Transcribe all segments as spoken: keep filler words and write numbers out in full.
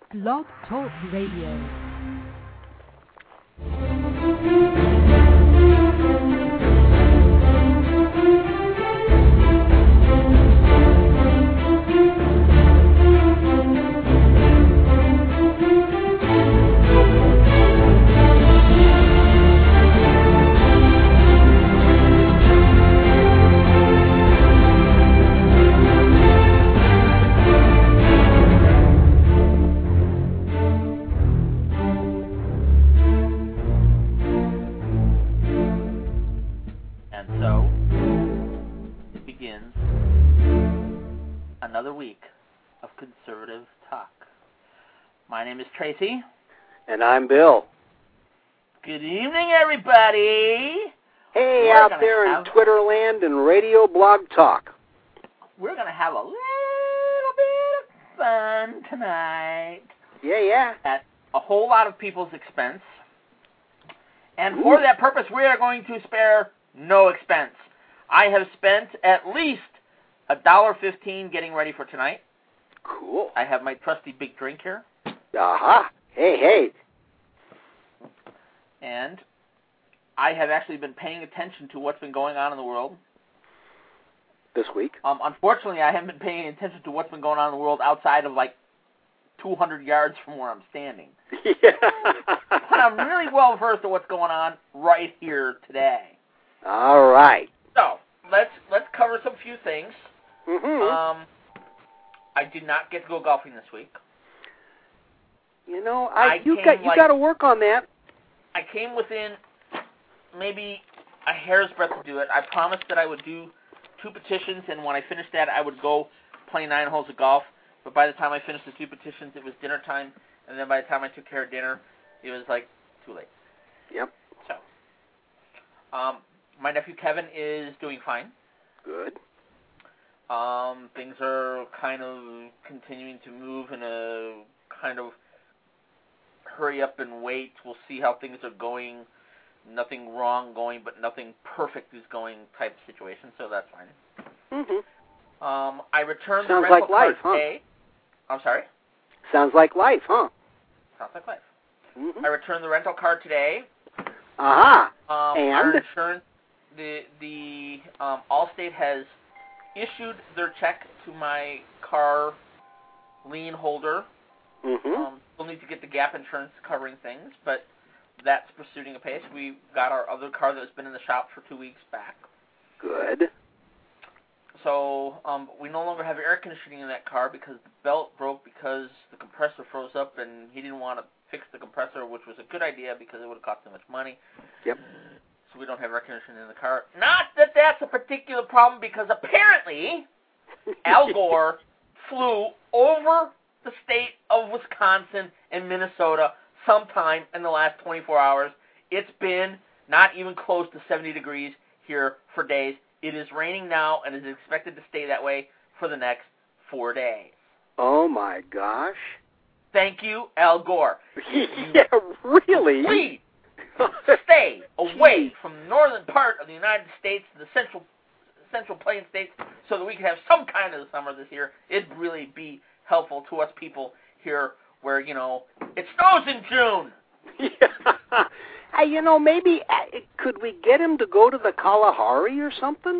Blog Talk Radio. Another week of conservative talk. My name is Tracy. And I'm Bill. Good evening, everybody. Hey, we're out there have, in Twitter land and radio blog talk. We're going to have a little bit of fun tonight. Yeah, yeah. At a whole lot of people's expense. And Ooh. For that purpose, we are going to spare no expense. I have spent at least a dollar fifteen getting ready for tonight. Cool. I have my trusty big drink here. Aha. Uh-huh. Hey, hey. And I have actually been paying attention to what's been going on in the world. This week? Um, unfortunately, I haven't been paying attention to what's been going on in the world outside of like two hundred yards from where I'm standing. Yeah. But I'm really well versed in what's going on right here today. All right. So let's let's cover some few things. Mm-hmm. Um, I did not get to go golfing this week. You know, I, I you came got you like, got to work on that. I came within maybe a hair's breadth to do it. I promised that I would do two petitions, and when I finished that, I would go play nine holes of golf. But by the time I finished the two petitions, it was dinner time, and then by the time I took care of dinner, it was like too late. Yep. So, um, my nephew Kevin is doing fine. Good. Um, things are kind of continuing to move in a kind of hurry up and wait. We'll see how things are going. Nothing wrong going, but nothing perfect is going type of situation, so that's fine. Mm-hmm. Um, I returned Sounds the rental like life, car huh? today. I'm sorry? Sounds like life, huh? Sounds like life. Mm-hmm. I returned the rental car today. Aha. Um, And? Our insurance, the, the um, Allstate has issued their check to my car lien holder. Mm-hmm. Um, we'll need to get the gap insurance covering things, but that's proceeding apace. We got our other car that's been in the shop for two weeks back. Good. So um, we no longer have air conditioning in that car because the belt broke because the compressor froze up, and he didn't want to fix the compressor, which was a good idea because it would have cost too much money. Yep. So we don't have air conditioning in the car. Not that that's a particular problem, because apparently Al Gore flew over the state of Wisconsin and Minnesota sometime in the last twenty-four hours. It's been not even close to seventy degrees here for days. It is raining now and is expected to stay that way for the next four days. Oh, my gosh. Thank you, Al Gore. Yeah, really? Please stay away from the northern part of the United States to the central central plain states so that we can have some kind of summer this year. It'd really be helpful to us people here where, you know, it snows in June. Yeah. Hey, you know, maybe uh, could we get him to go to the Kalahari or something?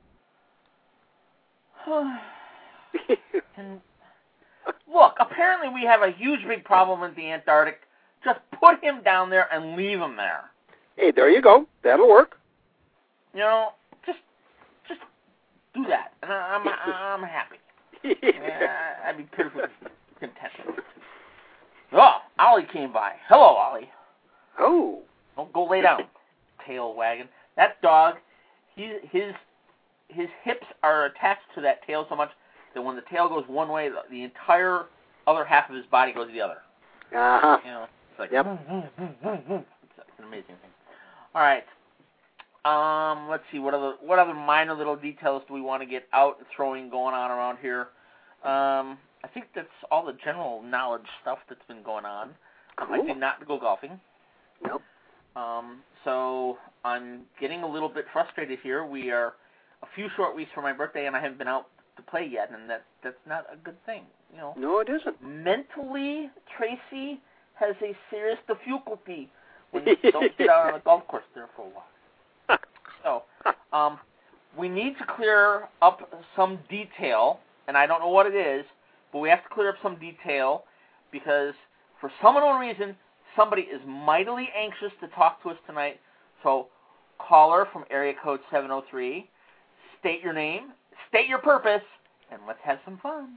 And look, apparently we have a huge big problem in the Antarctic. Just put him down there and leave him there. Hey, there you go. That'll work. You know, just just do that, and I'm I'm happy. Yeah, I'd be perfectly content. Oh, Ollie came by. Hello, Ollie. Oh. Don't go lay down, tail wagging. That dog, he his his hips are attached to that tail so much that when the tail goes one way, the, the entire other half of his body goes the other. Uh-huh. You know, it's like, yep. It's an amazing thing. All right. Um, let's see, what other what other minor little details do we want to get out and throwing going on around here? Um, I think that's all the general knowledge stuff that's been going on. Um, Cool. I did not go golfing. Nope. Um, so I'm getting a little bit frustrated here. We are a few short weeks from my birthday, and I haven't been out to play yet, and that that's not a good thing. You know. No, it isn't. Mentally, Tracy has a serious difficulty when you don't get out on the golf course there for a while. So, um, we need to clear up some detail, and I don't know what it is, but we have to clear up some detail because for some unknown reason, somebody is mightily anxious to talk to us tonight. So, caller from area code seven oh three, state your name, state your purpose, and let's have some fun.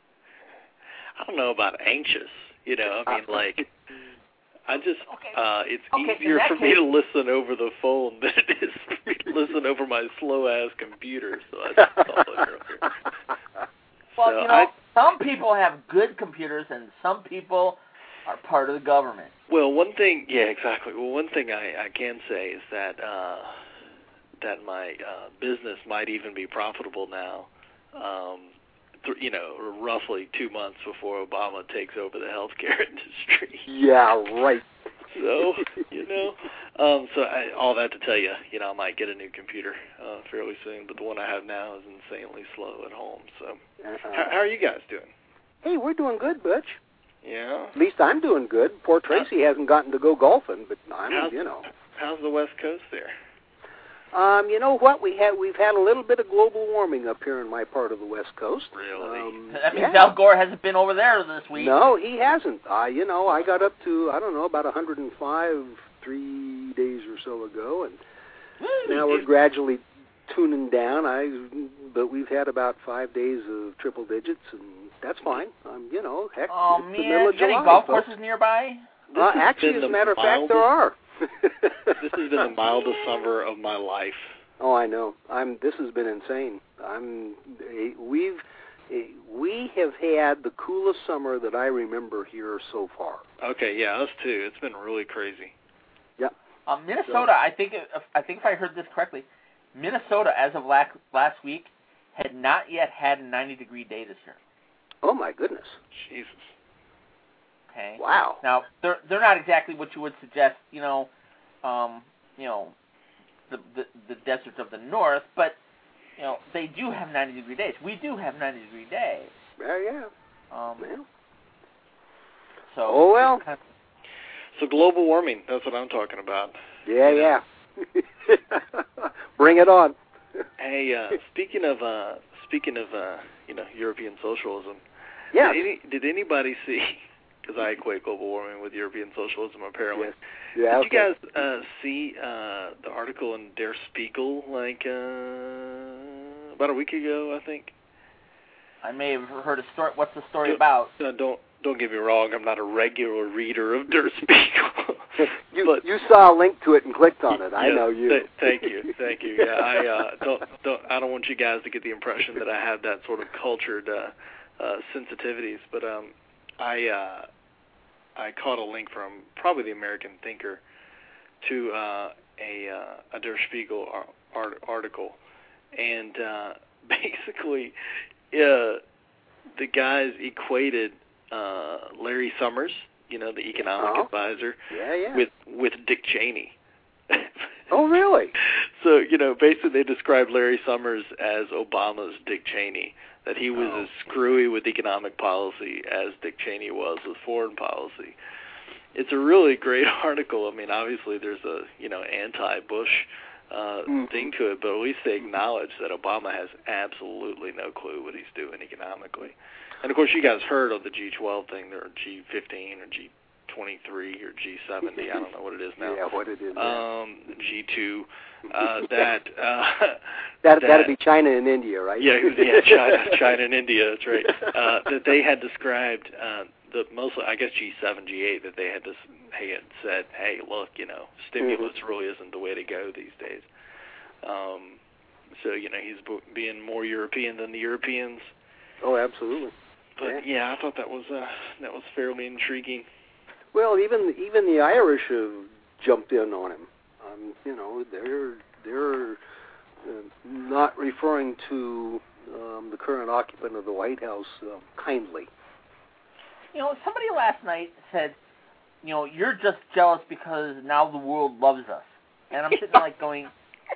I don't know about anxious, you know, I mean, like, I just, okay. uh, it's okay, easier for case, me to listen over the phone than it is for me to listen over my slow-ass computer, so I just thought it earlier. Well, so you know, I, some people have good computers, and some people are part of the government. Well, one thing, yeah, exactly. Well, one thing I, I can say is that uh, that my uh, business might even be profitable now, um, th- you know, roughly two months before Obama takes over the healthcare industry. Yeah, right. So, you know, um, so I, all that to tell you, you know, I might get a new computer uh, fairly soon, but the one I have now is insanely slow at home. So, Uh-uh. how, how are you guys doing? Hey, we're doing good, Butch. Yeah. At least I'm doing good. Poor Tracy hasn't gotten to go golfing, but I'm, how's, you know. How's the West Coast there? Um, you know what? We had we've had a little bit of global warming up here in my part of the West Coast. Really? Um, That means yeah. Al Gore hasn't been over there this week. No, he hasn't. Uh, you know, I got up to I don't know about one hundred five three days or so ago, and Woo, now we're gradually tuning down. I but we've had about five days of triple digits, and that's fine. Um, you know, heck, Oh it's the middle man, of is there any July, golf folks. courses nearby? This Uh, has actually, been as a the matter of fact, mildest- there are. This has been the mildest summer of my life. Oh, I know. I'm. This has been insane. I'm. eh, We've. eh, We have had the coolest summer that I remember here so far. Okay, yeah, us too. It's been really crazy. Yep. Um, Minnesota, I think if, I think if I heard this correctly, Minnesota, as of last, last week, had not yet had a ninety degree day this year. Oh my goodness. Jesus. Okay. Wow. Now they're they're not exactly what you would suggest, you know, um, you know, the, the the deserts of the north, but you know they do have ninety degree days. We do have ninety degree days. Yeah, yeah. Um, Well. so Oh well. it's kind of- So global warming, that's what I'm talking about. Yeah, yeah. Bring it on. Hey, uh, speaking of uh, speaking of uh, you know, European socialism, Yeah. did, any, did anybody see? Because I equate global warming with European socialism, apparently. Yes. Yeah. Did Okay. you guys uh, see uh, the article in Der Spiegel like uh, about a week ago? I think. I may have heard a story. What's the story Don't- about? Uh, don't don't get me wrong. I'm not a regular reader of Der Spiegel. You but, you saw a link to it and clicked on it. I yes, know you. Th- thank you, thank you. Yeah, I uh, don't don't I don't want you guys to get the impression that I have that sort of cultured uh, uh, sensitivities, but um, I uh, I caught a link from probably the American Thinker to uh, a uh, a Der Spiegel ar- art- article, and uh, basically, uh, the guys equated uh, Larry Summers, you know, the economic Oh. advisor, Yeah, yeah. with with Dick Cheney. Oh, really? So, you know, basically they described Larry Summers as Obama's Dick Cheney, that he was Oh. as screwy with economic policy as Dick Cheney was with foreign policy. It's a really great article. I mean, obviously there's a, you know, anti-Bush uh, Mhm. thing to it, but at least they acknowledge that Obama has absolutely no clue what he's doing economically. And, of course, you guys heard of the G twelve thing, or G fifteen, or G twenty-three, or G seventy, I don't know what it is now. Yeah, what it is. yeah. Um, G two, uh, that, uh, that that that'd be China and India, right? yeah, yeah, China, China and India, that's right. Uh, that they had described uh, the mostly, I guess G seven, G eight, that they had this, they had said, hey, look, you know, stimulus Mhm. really isn't the way to go these days. Um, so you know, he's b- being more European than the Europeans. Oh, absolutely. But yeah, yeah I thought that was uh, that was fairly intriguing. Well, even even the Irish have jumped in on him. Um, you know, they're they're uh, not referring to um, the current occupant of the White House uh, kindly. You know, somebody last night said, you know, you're just jealous because now the world loves us. And I'm sitting there like going,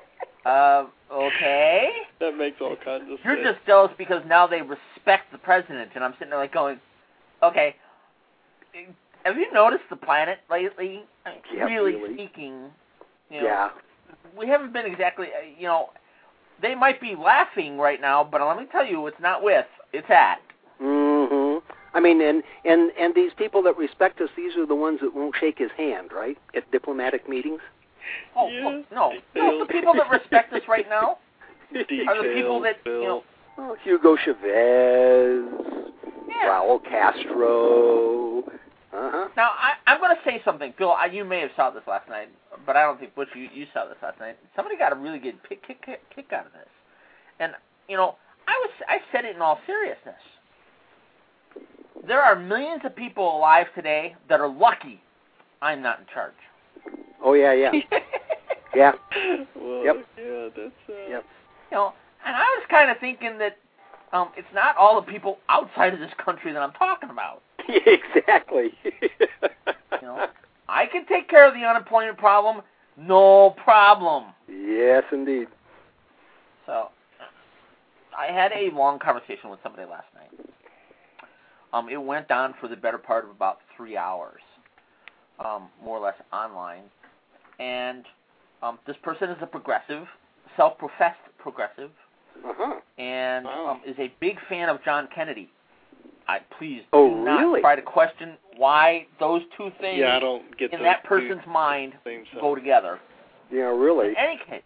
Uh, okay. That makes all kinds of You're sense. just jealous because now they respect the president, and I'm sitting there like going, okay. Have you noticed the planet lately? I mean, Yeah, really, really. speaking, you know, Yeah. we haven't been exactly, uh, you know, they might be laughing right now, but let me tell you, it's not with, it's at. Mm-hmm. I mean, and, and, and these people that respect us, these are the ones that won't shake his hand, right, at diplomatic meetings? Oh, Yeah, look, no. details. No, the people that respect us right now Details, are the people that, Bill. you know, Oh, Hugo Chavez, yeah. Raul Castro. Uh-huh. Now, I, I'm going to say something. Bill, I, you may have saw this last night, but I don't think, Butch, you, you saw this last night. Somebody got a really good kick, kick, kick, kick out of this. And, you know, I was I said it in all seriousness. There are millions of people alive today that are lucky I'm not in charge. Oh, yeah, yeah. Yeah. Well, Yep. yeah, that's, uh... Yep. You know, and I was kind of thinking that um, it's not all the people outside of this country that I'm talking about. Exactly. You know, I can take care of the unemployment problem, no problem. Yes, indeed. So, I had a long conversation with somebody last night. Um, it went on for the better part of about three hours, um, more or less online. And um, this person is a progressive, self-professed progressive, Uh-huh. and Wow. um, is a big fan of John Kennedy. I please Oh, do not really? try to question why those two things Yeah, I don't get in those that two person's mind things, so. go together. Yeah, really. In any case,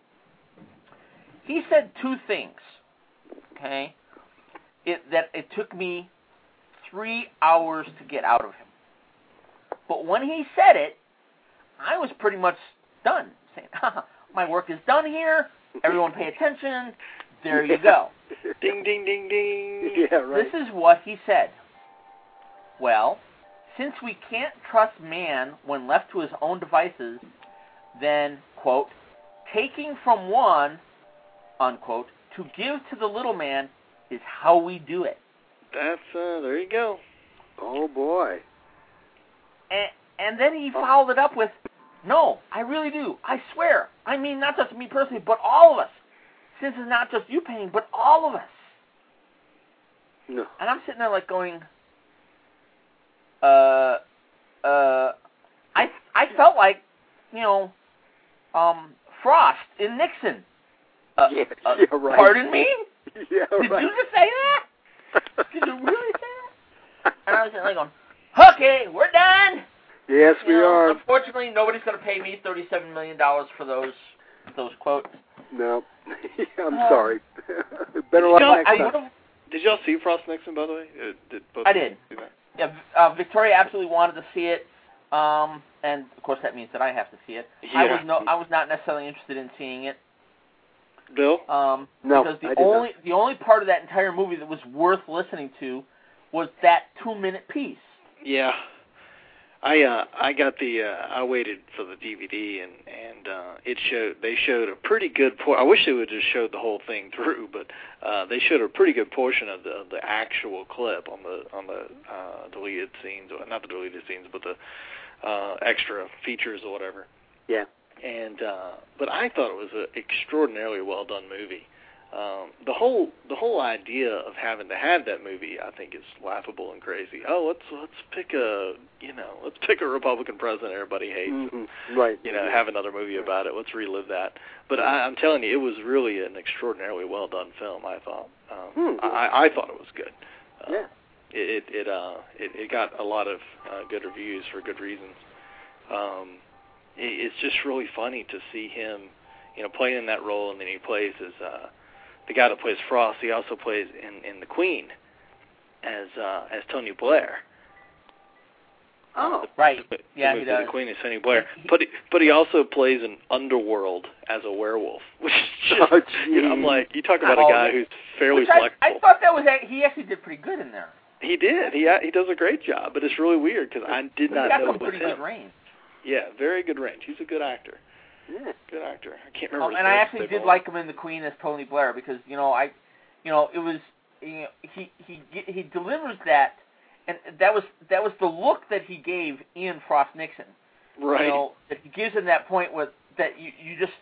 he said two things, okay, it, that it took me three hours to get out of him. But when he said it, I was pretty much done, saying, my work is done here, everyone pay attention, there you go. Ding, ding, ding, ding. Yeah, right. This is what he said. Well, since we can't trust man when left to his own devices, then, quote, taking from one, unquote, to give to the little man is how we do it. That's, uh, there you go. Oh, boy. And, and then he followed it up with, no, I really do. I swear. I mean, not just me personally, but all of us. Since it's not just you paying, but all of us. No. And I'm sitting there like going, uh, uh, I I felt like, you know, um, Frost in Nixon. Uh, Yeah, uh, yeah, right. Pardon me? Yeah, Did right. you just say that? Did you really say that? And I was sitting there going, okay, we're done. Yes, You we know, are. Unfortunately, nobody's going to pay me thirty-seven million dollars for those those quotes. No. I'm Uh, sorry. Better luck y'all- next I time. would have. Did y'all see Frost Nixon, by the way? Uh, did both I of you did. see that? Yeah, uh, Victoria absolutely wanted to see it, um, and of course that means that I have to see it. I Yeah. was no, I was not necessarily interested in seeing it, Bill? um, No, because the I did only not. the only part of that entire movie that was worth listening to was that two minute piece. Yeah. I uh I got the uh I waited for the D V D and and uh it showed they showed a pretty good por- I wish they would just showed the whole thing through, but uh they showed a pretty good portion of the the actual clip on the on the uh deleted scenes, or not the deleted scenes, but the uh extra features or whatever. Yeah. And uh but I thought it was an extraordinarily well done movie. Um, the whole the whole idea of having to have that movie, I think, is laughable and crazy. Oh, let's let's pick a you know let's pick a Republican president everybody hates. Mm-hmm. Right. You know, have another movie about it. Let's relive that. But I, I'm telling you, it was really an extraordinarily well done film. I thought. Um, Hmm. I, I thought it was good. Uh, Yeah. It it it, uh, it it got a lot of uh, good reviews for good reasons. Um, it, it's just really funny to see him, you know, playing in that role, and then he plays as uh, the guy that plays Frost. He also plays in, in The Queen as uh, as Tony Blair. Oh. Right. The, Yeah, the he movie does. The Queen is Tony Blair, He- but he, but he also plays in Underworld as a werewolf, which is just Oh, you know, I'm geez. like, you talk about Oh, a guy yeah. who's fairly Which I, flexible. I thought that was a, he actually did pretty good in there. He did. He he does a great job, but it's really weird because I did He not got know some it was pretty him. good range. Yeah, very good range. He's a good actor. Yeah. Good actor. I can't remember. Um, his and I name, actually but did they've like him in The Queen as Tony Blair because you know I, you know it was you know, he he he delivers that, and that was that was the look that he gave Ian Frost Nixon. all- right. You know that he gives him that point with that you you just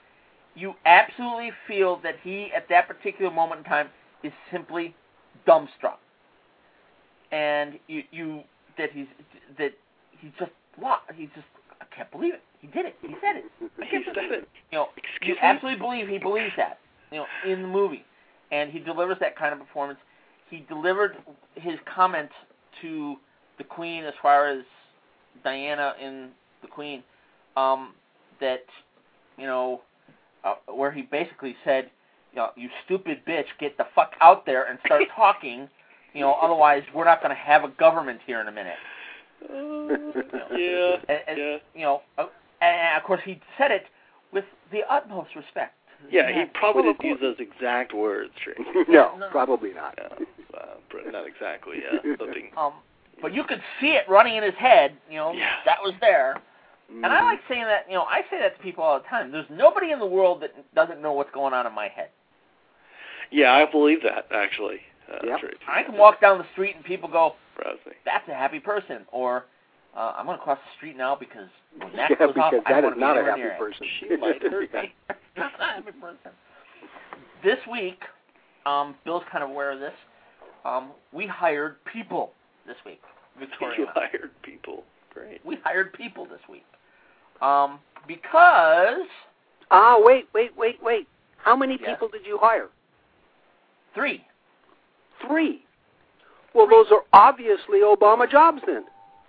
you absolutely feel that he, at that particular moment in time, is simply dumbstruck, and you, you that he's that he's just what he's just I can't believe it. He did it. He said it. I can't He believe said it. You know, Excuse you me? absolutely believe he believes that. You know, in the movie, and he delivers that kind of performance. He delivered his comment to the Queen as far as Diana in the Queen, um, that you know, uh, where he basically said, you know, you stupid bitch, get the fuck out there and start talking. You know, otherwise we're not going to have a government here in a minute. Uh, You know, yeah, and, and, yeah. You know, uh, and of course he said it with the utmost respect. Yeah, he probably Well, of didn't use those exact words, Tracy. no, no. probably not. Yeah, uh, but not exactly, yeah. Something. Um, but you could see it running in his head. You know, Yeah. that was there. Mm-hmm. And I like saying that. You know, I say that to people all the time. There's nobody in the world that doesn't know what's going on in my head. Yeah, I believe that, actually. Uh, Yep. Tracy. I can walk down the street and people go, Browsing. "That's a happy person," or uh, "I'm going to cross the street now because when that Yeah, goes off, because I that don't is want to not be a anywhere happy near it." person. She might hurt me. Not a happy person. This week, um, Bill's kind of aware of this. Um, we hired people this week, Victoria. You hired people. Great. We hired people this week. Um, because Ah, wait, wait, wait, wait. How many Yes. people did you hire? three. Three. Well, those are obviously Obama jobs then.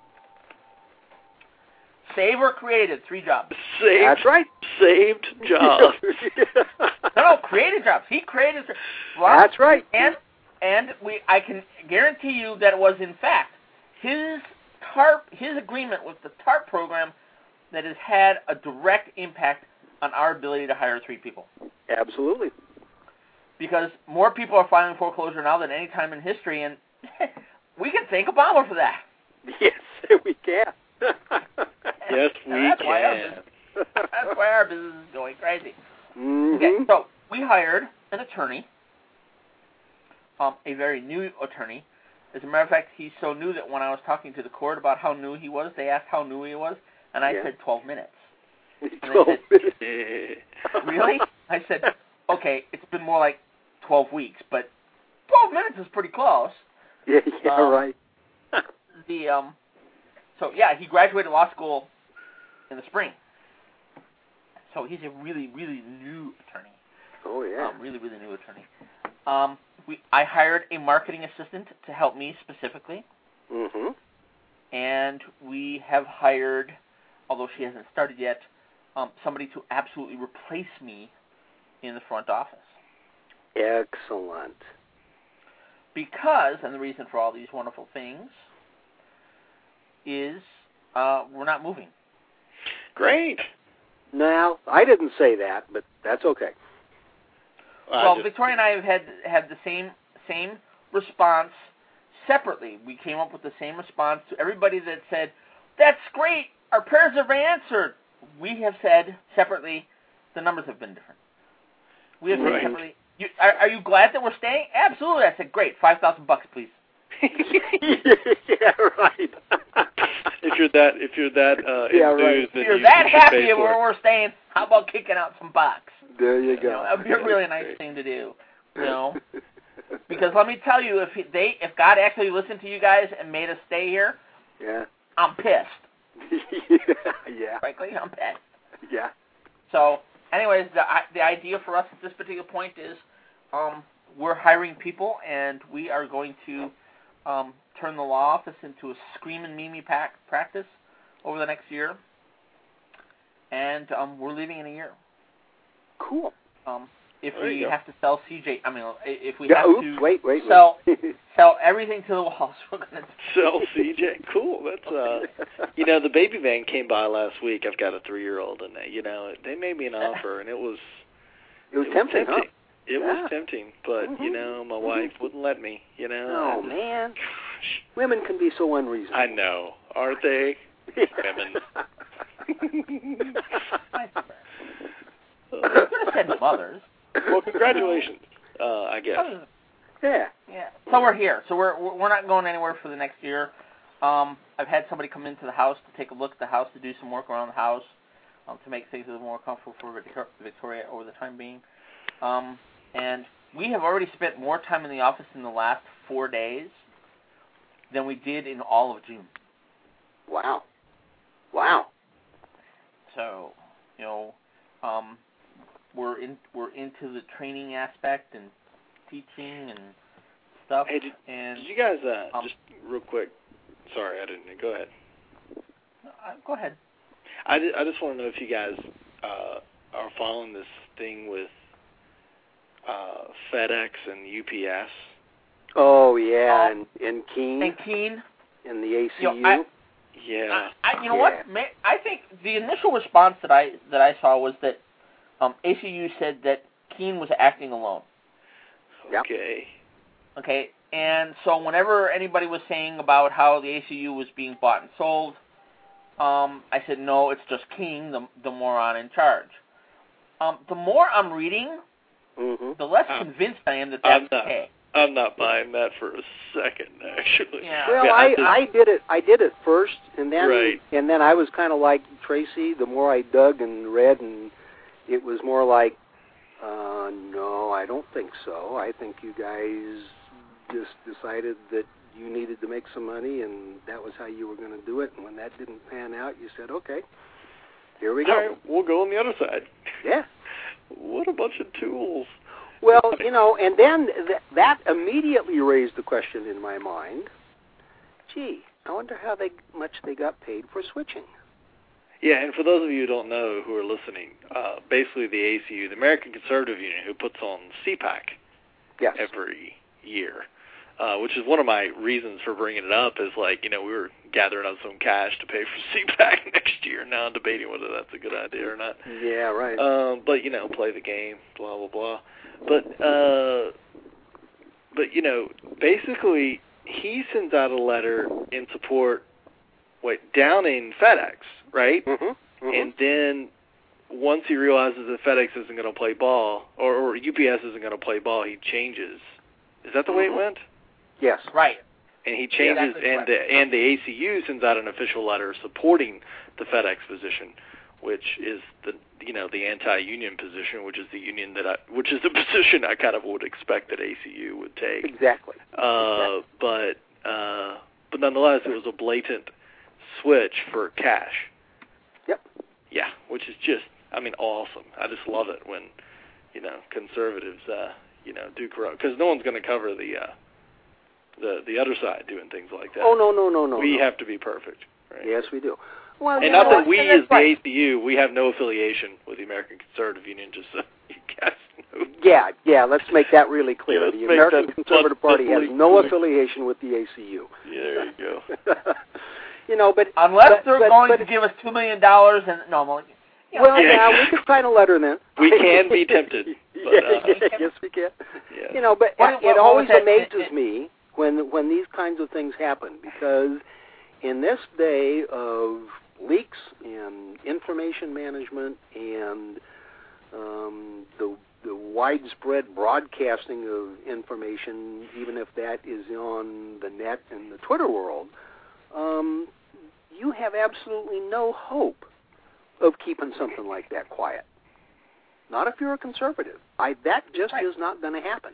Save or created, three jobs. Saved, That's right. saved jobs. No, no, created jobs. He created. Well, That's right. And and we, I can guarantee you that it was in fact his TARP, his agreement with the TARP program that has had a direct impact on our ability to hire three people. Absolutely. Because more people are filing foreclosure now than any time in history, and we can thank Obama for that. Yes, we can. Yes, we And that's why our can. business- That's why our business is going crazy. Mm-hmm. Okay, so we hired an attorney, um, a very new attorney. As a matter of fact, he's so new that when I was talking to the court about how new he was, they asked how new he was, and I Yeah. said twelve minutes. twelve minutes. Really? I said, okay, it's been more like twelve weeks, but twelve minutes is pretty close. Yeah, yeah, Um, right. The um, so yeah, he graduated law school in the spring. So he's a really, really new attorney. Oh, yeah. Um, really, really new attorney. Um, we I hired a marketing assistant to help me specifically, Mm-hmm. and we have hired, although she hasn't started yet, um, somebody to absolutely replace me in the front office. Excellent. Because, and the reason for all these wonderful things is uh, we're not moving. Great. Now, I didn't say that, but that's okay. I Well, just- Victoria and I have had had the same same response separately. We came up with the same response to everybody that said, "That's great. Our prayers have been answered." We have said separately, the numbers have been different. We have said Right. separately, you, are, "Are you glad that we're staying?" Absolutely. I said, "Great. Five thousand bucks, please." Yeah, right. if you're that, if you're that uh, Yeah, right. enthused, If then you're you, that you should happy pay for where it. we're staying, how about kicking out some bucks? There you You know, go. that would be a really nice thing to do. You know, because let me tell you, if he, they, if God actually listened to you guys and made us stay here, Yeah. I'm pissed. Yeah. Frankly, I'm pissed. Yeah. So, anyways, the the idea for us at this particular point is, um, we're hiring people, and we are going to um, turn the law office into a screaming Mimi pack practice over the next year, and um, we're leaving in a year. Cool. Um, if There you we go. have to sell C J, I mean, if we Yeah, have oops, to wait, wait, sell wait. sell everything to the walls, we're gonna. Sell C J. Cool. That's uh. You know, the baby van came by last week. I've got a three-year-old, and they, you know, they made me an offer, and it was It was tempting, huh? It Yeah. was tempting, but Mhm. you know, my wife wouldn't let me. You know. Oh, I just- man. Gosh, Women can be so unreasonable. I know, aren't they? Women. You could have said mothers. Well, congratulations. Uh, I guess. Yeah. Yeah. So we're here. So we're we're not going anywhere for the next year. Um, I've had somebody come into the house to take a look at the house, to do some work around the house. um, to make things a little more comfortable for Victoria over the time being. Um, and we have already spent more time in the office in the last four days than we did in all of June. Wow. Wow. So, you know, um, we're in we're into the training aspect and teaching and stuff. Hey, did, and, did you guys, uh, um, just real quick, sorry, I didn't, go ahead. Uh, go ahead. I, did, I just want to know if you guys uh, are following this thing with uh, FedEx and U P S. Oh, yeah, Um, and, and Keene. And Keene. In the A C U. You know, I, Yeah. I, I, you know Yeah. what? May, I think the initial response that I that I saw was that um, A C U said that Keene was acting alone. Yep. Okay. Okay, and so whenever anybody was saying about how the A C U was being bought and sold, um, I said, no, it's just Keene, the, the moron in charge. Um, the more I'm reading, Mm-hmm. the less I'm- convinced I am that I'm that's not. okay. I'm not buying that for a second, actually. Yeah. Well, Yeah, I, just- I did it. I did it first, and then Right. and then I was kind of like Tracy. The more I dug and read, and it was more like, uh, no, I don't think so. I think you guys just decided that you needed to make some money, and that was how you were going to do it. And when that didn't pan out, you said, okay, here we go. All right, we'll go on the other side. Yeah. What a bunch of tools. Well, you know, and then th- that immediately raised the question in my mind, gee, I wonder how they much they got paid for switching. Yeah, and for those of you who don't know who are listening, uh, basically the A C U, the American Conservative Union, who puts on C PAC Yes. every year, uh, which is one of my reasons for bringing it up, is like, you know, we were gathering up some cash to pay for C PAC next year. Now I'm debating whether that's a good idea or not. Yeah, right. Um, but, you know, play the game, blah, blah, blah. But, uh, but you know, basically, he sends out a letter in support, wait, downing FedEx, right? Mm-hmm. Mm-hmm. And then once he realizes that FedEx isn't going to play ball, or, or U P S isn't going to play ball, he changes. Is that the way it Mhm. went? Yes. Right. And he changes, Exactly and correct. the, and the A C U sends out an official letter supporting the FedEx position, which is the you know the anti-union position, which is the union that I, which is the position I kind of would expect that A C U would take. Exactly. Uh, exactly. but uh, but nonetheless, it was a blatant switch for cash. Yep. Yeah, which is just, I mean, awesome. I just love it when, you know, conservatives, uh, you know, do corrupt, because no one's going to cover the, uh, the the other side doing things like that. Oh, no, no, no, no. we no. have to be perfect, right? Yes, we do. Well, And you not know, that we, and as that's the right. A C U, we have no affiliation with the American Conservative Union, just so you guys know. Yeah, yeah, let's make that really clear. Yeah, let's the make American that Conservative Party has abundantly no clear. affiliation with the A C U. Yeah, there you go. You know, but... Unless but, they're but, going but, to give us two million dollars and... No, well, you know, Well, I- yeah, Yeah. we could sign a letter then. We can be tempted, but, yeah, uh, yeah, yes, we can. Yeah. You know, but What- it what- what always was that- amazes it- it- me when when these kinds of things happen, because in this day of leaks and information management and um, the the widespread broadcasting of information, even if that is on the net and the Twitter world, um, you have absolutely no hope of keeping something like that quiet. Not if you're a conservative. I, that just Right. is not going to happen.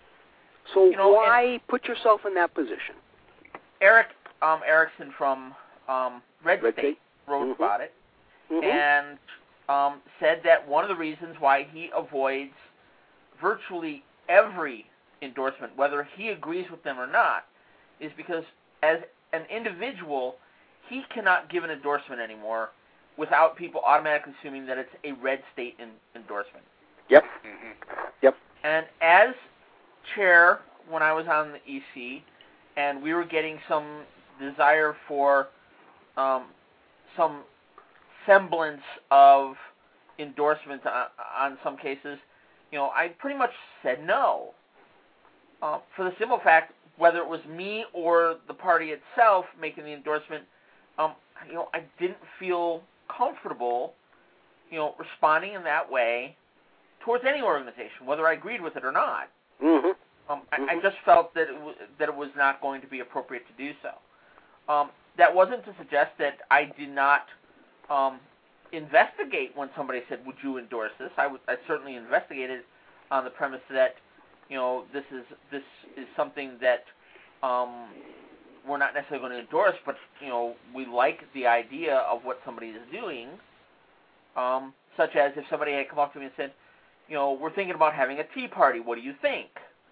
So You know, why put yourself in that position? Eric um, Erickson from um, Red, Red State State? wrote Mhm. about it Mm-hmm. and um, said that one of the reasons why he avoids virtually every endorsement, whether he agrees with them or not, is because as an individual, he cannot give an endorsement anymore without people automatically assuming that it's a red state in, endorsement. Yep. Mhm. Yep. And as chair, when I was on the E C, and we were getting some desire for um, some semblance of endorsement on, on some cases, you know, I pretty much said no. Uh, for the simple fact, whether it was me or the party itself making the endorsement, um, you know, I didn't feel comfortable, you know, responding in that way towards any organization, whether I agreed with it or not. Mm-hmm. Um, I, I Mhm. just felt that it w- that it was not going to be appropriate to do so. Um, that wasn't to suggest that I did not um, investigate when somebody said, "Would you endorse this?" I would. I certainly investigated on the premise that, you know, this is this is something that um, we're not necessarily going to endorse, but you know, we like the idea of what somebody is doing. Um, such as if somebody had come up to me and said, you know, we're thinking about having a tea party. What do you think?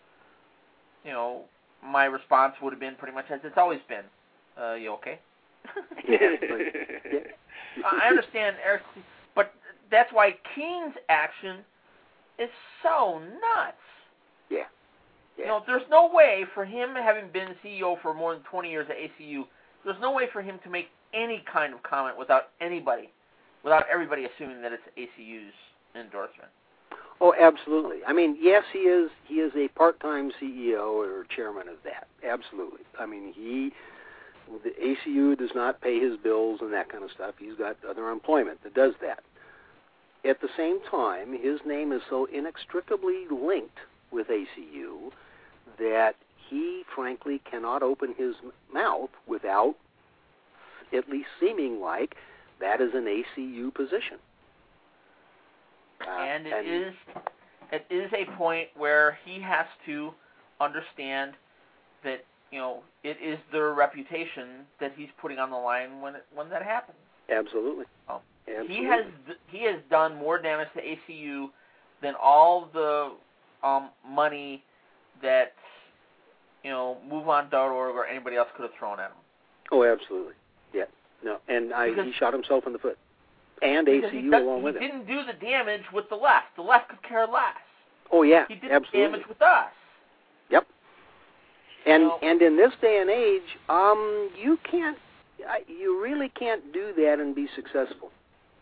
You know, my response would have been pretty much as it's always been. Uh, you okay? Yeah, like, yeah. I understand, Eric, but that's why Keene's action is so nuts. Yeah. Yeah. You know, there's no way for him, having been C E O for more than twenty years at A C U, there's no way for him to make any kind of comment without anybody, without everybody assuming that it's A C U's endorsement. Oh, absolutely. I mean, yes, he is. He is a part-time C E O or chairman of that. Absolutely. I mean, he, the A C U does not pay his bills and that kind of stuff. He's got other employment that does that. At the same time, his name is so inextricably linked with A C U that he, frankly, cannot open his mouth without at least seeming like that is an A C U position. Uh, and it and, is it is a point where he has to understand that, you know, it is their reputation that he's putting on the line when it, when that happens. Absolutely. Um, absolutely. He has he has done more damage to A C U than all the um, money that, you know, move on dot org or anybody else could have thrown at him. Oh, absolutely. Yeah. No, and I, because, he shot himself in the foot. And A C U does, along with he it. He didn't do the damage with the left. The left could care less. Oh, yeah, He did absolutely. the damage with us. Yep. And Well, and in this day and age, um, you can't, you really can't do that and be successful.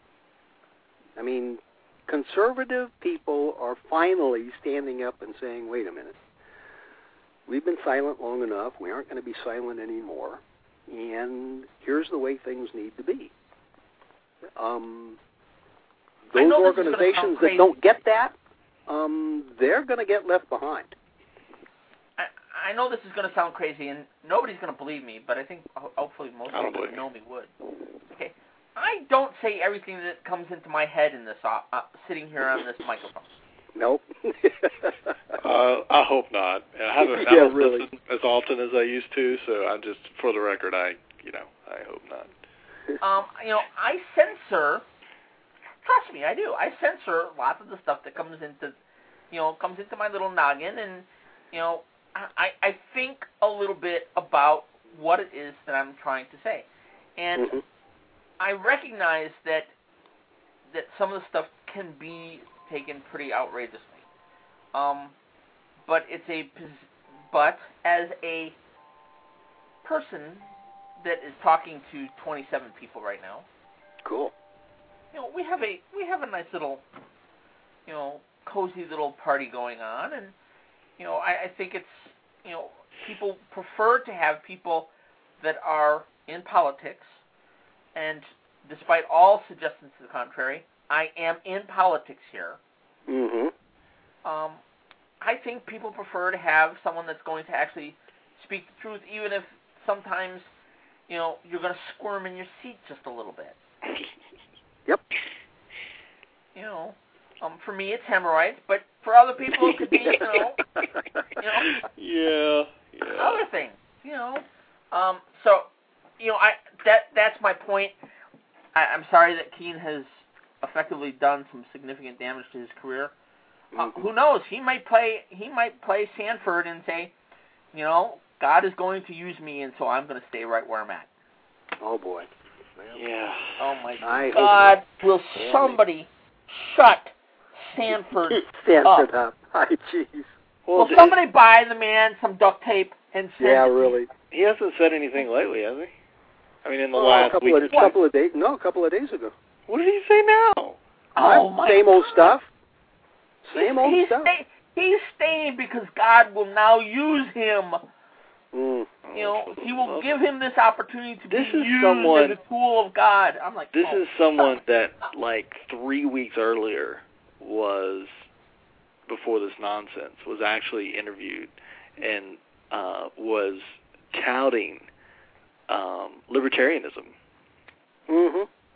I mean, conservative people are finally standing up and saying, wait a minute, we've been silent long enough, we aren't going to be silent anymore, and here's the way things need to be. Um, those organizations that don't get that, um, they're going to get left behind. I, I know this is going to sound crazy, and nobody's going to believe me, but I think hopefully most people that know me would. Okay, I don't say everything that comes into my head in this uh, uh, sitting here on this microphone. Nope. uh, I hope not. I haven't, yeah, I don't really. listen as often as I used to, so I'm just, for the record, I, you know, I hope not. Um, you know, I censor. Trust me, I do. I censor lots of the stuff that comes into, you know, comes into my little noggin, and you know, I I think a little bit about what it is that I'm trying to say, and mm-hmm. I recognize that that some of the stuff can be taken pretty outrageously. Um, but it's a but as a person that is talking to twenty-seven people right now. Cool. You know, we have a we have a nice little, you know, cozy little party going on, and you know, I, I think it's, you know, people prefer to have people that are in politics, and despite all suggestions to the contrary, I am in politics here. Mm-hmm. Um, I think people prefer to have someone that's going to actually speak the truth, even if sometimes, you know, you're going to squirm in your seat just a little bit. Yep. You know, um, for me it's hemorrhoids, but for other people it could be, you know, you know, yeah, yeah. other things. You know, um, so, you know, I that that's my point. I, I'm sorry that Keene has effectively done some significant damage to his career. Uh, who knows? He might play. He might play Sanford and say, you know, God is going to use me, and so I'm going to stay right where I'm at. Oh boy. Yeah. Oh my I God! Will somebody shut Sanford Sanford up? up. Hi, jeez. Will somebody buy the man some duct tape and send Yeah, it? really. He hasn't said anything lately, has he? I mean, in the Oh, last a couple week. of couple of days. No, a couple of days ago. What did he say now? Oh my Same God. old stuff. Same he's, old he's stuff. Stay, he's staying because God will now use him. Mm. You know, he will give him this opportunity to This be is used someone- as a tool of God. I'm like, This oh, is someone that, like, three weeks earlier was, before this nonsense, was actually interviewed and uh, was touting um, libertarianism. Mm-hmm.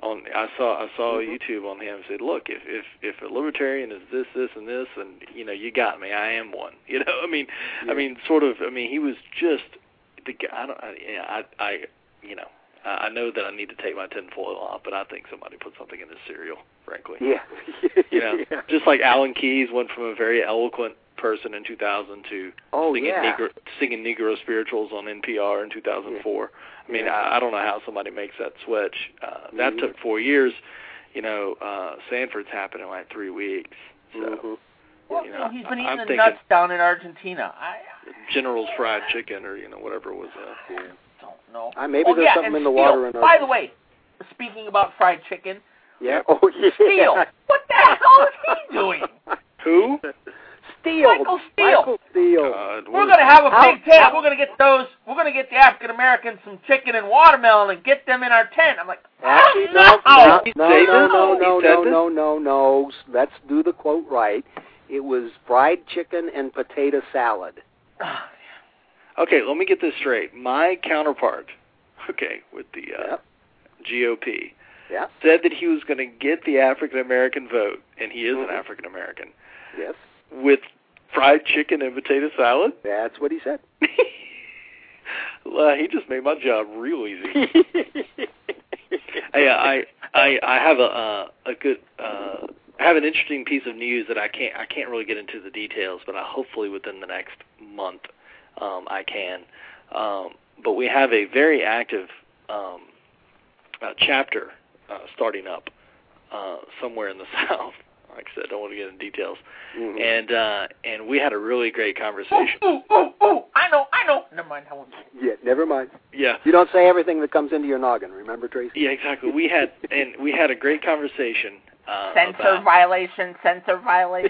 on I saw I saw Mm-hmm. YouTube on him said, look, if if if a libertarian is this this and this, and you know, you got me, I am one. You know, I mean, Yeah. I mean, sort of. I mean, he was just the guy. I don't. I, yeah, I I you know. I know that I need to take my tinfoil off, but I think somebody put something in this cereal, frankly. Yeah. You know, yeah. just like Alan Keyes went from a very eloquent person in two thousand to Oh, singing, yeah. Negro, singing Negro spirituals on N P R in two thousand four. Yeah. I mean, Yeah. I, I don't know how somebody makes that switch. Uh, that Mhm. took four years. You know, uh, Sanford's happened in like three weeks. So, Mhm. Well, you you know, know, he's been I- eating I'm the thinking nuts down in Argentina. I, General's fried chicken, or you know, whatever it was. Uh, Yeah. don't know. Uh, maybe oh, there's yeah, something and in the Steele, water in by our- the way, speaking about fried chicken, Yeah. Oh, yeah. Steele, what the hell is he doing? Who? Steele. Michael Steele. Michael Steele. God, We're what going to have a How- big tent. how- We're going to get those. We're going to get the African Americans some chicken and watermelon and get them in our tent. I'm like, Actually, oh, no, no. no, He no, said no, this? no, He no, said no, this? no, no, no. Let's do the quote right. It was fried chicken and potato salad. Okay, let me get this straight. My counterpart, okay, with the uh, Yep. G O P, Yeah. said that he was going to get the African American vote, and he is Mhm. an African American, Yes. with fried chicken and potato salad. That's what he said. Well, he just made my job real easy. Hey, I I I have a uh, a good uh, I have an interesting piece of news that I can't I can't really get into the details, but I hopefully within the next month um, I can. Um, but we have a very active um, uh, chapter uh, starting up uh, somewhere in the South. Like I said, I don't want to get into details. Mhm. And uh, and we had a really great conversation. Ooh, ooh, ooh, ooh. I know, I know. Never mind. I won't. Yeah, never mind. Yeah. You don't say everything that comes into your noggin, remember, Tracy? Yeah, exactly. We had and we had a great conversation. Uh, Censor about, violation, censor violation.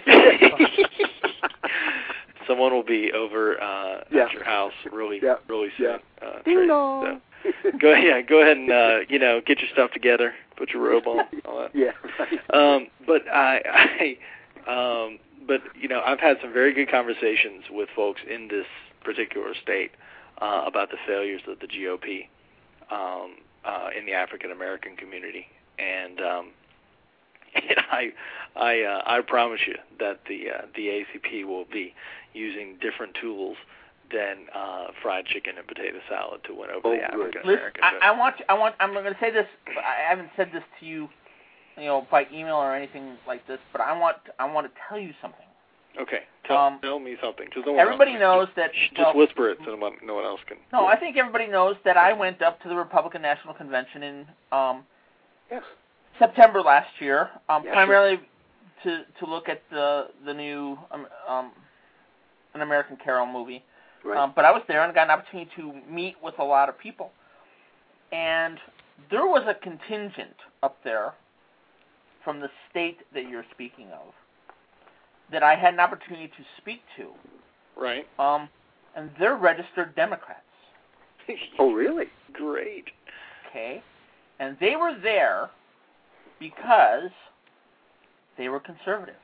Someone will be over uh, Yeah. at your house really, Yeah. really soon. Yeah. Uh, Ding Trace, dong. so go yeah, go ahead and uh, you know get your stuff together, put your robe on, all that. Yeah. Right. Um, but I, I um, but you know, I've had some very good conversations with folks in this particular state uh, about the failures of the G O P um, uh, in the African American community, and um, and I, I, uh, I promise you that the uh, the A C P will be using different tools than uh, fried chicken and potato salad to win over Oh, the good. African Listen, American. I, I want you, I want. I'm going to say this. I haven't said this to you, you know, by email or anything like this. But I want, I want to tell you something. Okay, tell, um, tell me something. 'Cause no one Everybody else, knows just, that. Just well, whisper it so no one, no one else can. No, I think everybody knows that I went up to the Republican National Convention in um, Yes. September last year, um, Yeah, primarily to to look at the the new um, um, An American Carol movie. Right. Um, but I was there and got an opportunity to meet with a lot of people. And there was a contingent up there from the state that you're speaking of that I had an opportunity to speak to. Right. Um, and they're registered Democrats. Oh, really? Great. Okay? And they were there because they were conservative.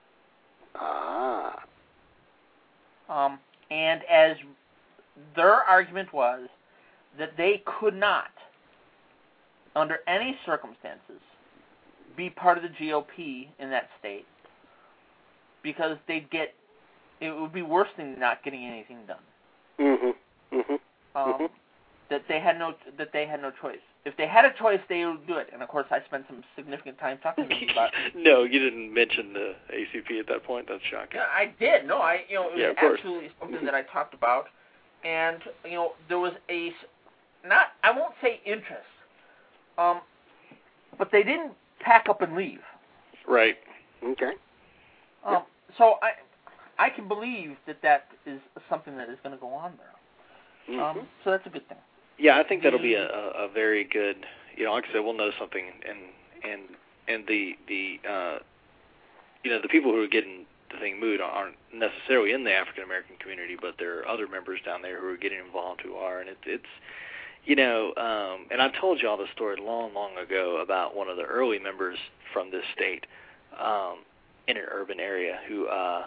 Ah. Um, and as their argument was that they could not, under any circumstances, be part of the G O P in that state because they'd get, it would be worse than not getting anything done. Mm-hmm. Mm-hmm. Um, Mhm. That they had no, that they had no choice. If they had a choice, they would do it. And of course, I spent some significant time talking to them about. No, you didn't mention the A C P at that point. That's shocking. Yeah, I did. No, I you know it was Yeah, of course. absolutely something that I talked about, and you know there was a s- not I won't say interest, um, but they didn't pack up and leave. Right. Okay. Um, so I I can believe that that is something that is going to go on there. Mm-hmm. Um, so that's a good thing. Yeah, I think that'll be a, a, a very good. You know, like I said, we'll know something, and and and the the uh, you know the people who are getting the thing moved aren't necessarily in the African American community, but there are other members down there who are getting involved who are, and it, it's you know, um, and I told you all this story long, long ago about one of the early members from this state um, in an urban area who uh,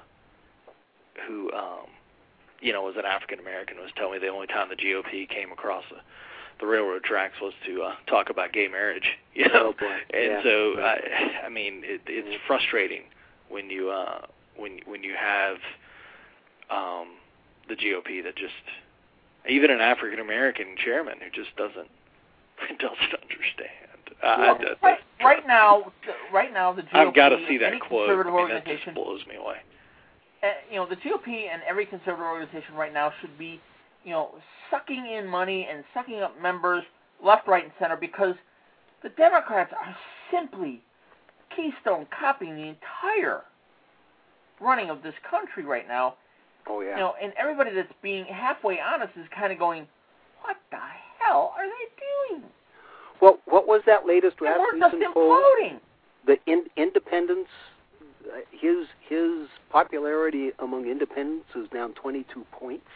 who um, you know was an African American was telling me the only time the G O P came across a the railroad tracks was to uh, talk about gay marriage, you know. Oh, boy. And yeah. so, I, I mean, it, it's frustrating when you uh, when when you have um, the G O P that just, even an African American chairman who just doesn't doesn't understand. Uh, well, that, right, right now, right now the G O P. I've got to see that any quote. Conservative I mean, that organization, just blows me away. Uh, you know, the G O P and every conservative organization right now should be, you know, sucking in money and sucking up members left, right, and center, because the Democrats are simply keystone copying the entire running of this country right now. Oh, yeah. You know, and everybody that's being halfway honest is kind of going, what the hell are they doing? Well, what was that latest And we're just Rasmussen poll? imploding. The in, independents, uh, his his popularity among independents is down twenty-two points.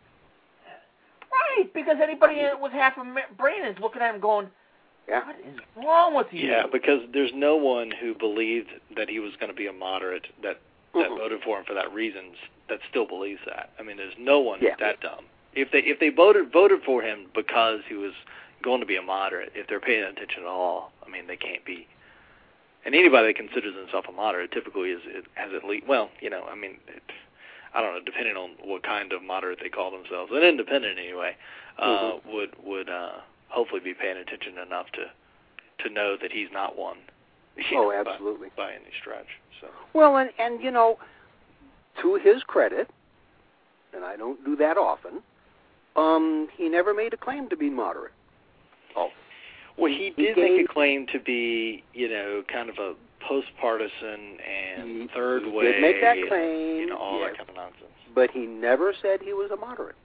Right, because anybody with half a brain is looking at him going, Yeah. what is wrong with you? Yeah, because there's no one who believed that he was going to be a moderate that, that Mhm. voted for him for that reasons that still believes that. I mean, there's no one Yeah. that dumb. If they if they voted voted for him because he was going to be a moderate, if they're paying attention at all, I mean, they can't be. And anybody that considers himself a moderate typically is it has at least, well, you know, I mean, it, I don't know, depending on what kind of moderate they call themselves, an independent anyway, uh, Mhm. would would uh, hopefully be paying attention enough to to know that he's not one. you Oh, know, absolutely. By, by any stretch. So. Well, and, and, you know, to his credit, and I don't do that often, um, he never made a claim to be moderate. Oh. Well, he He did gave, make a claim to be, you know, kind of a post-partisan and he, third he way. did make that and, claim, you know, all yes, that kind of nonsense. but he never said he was a moderate.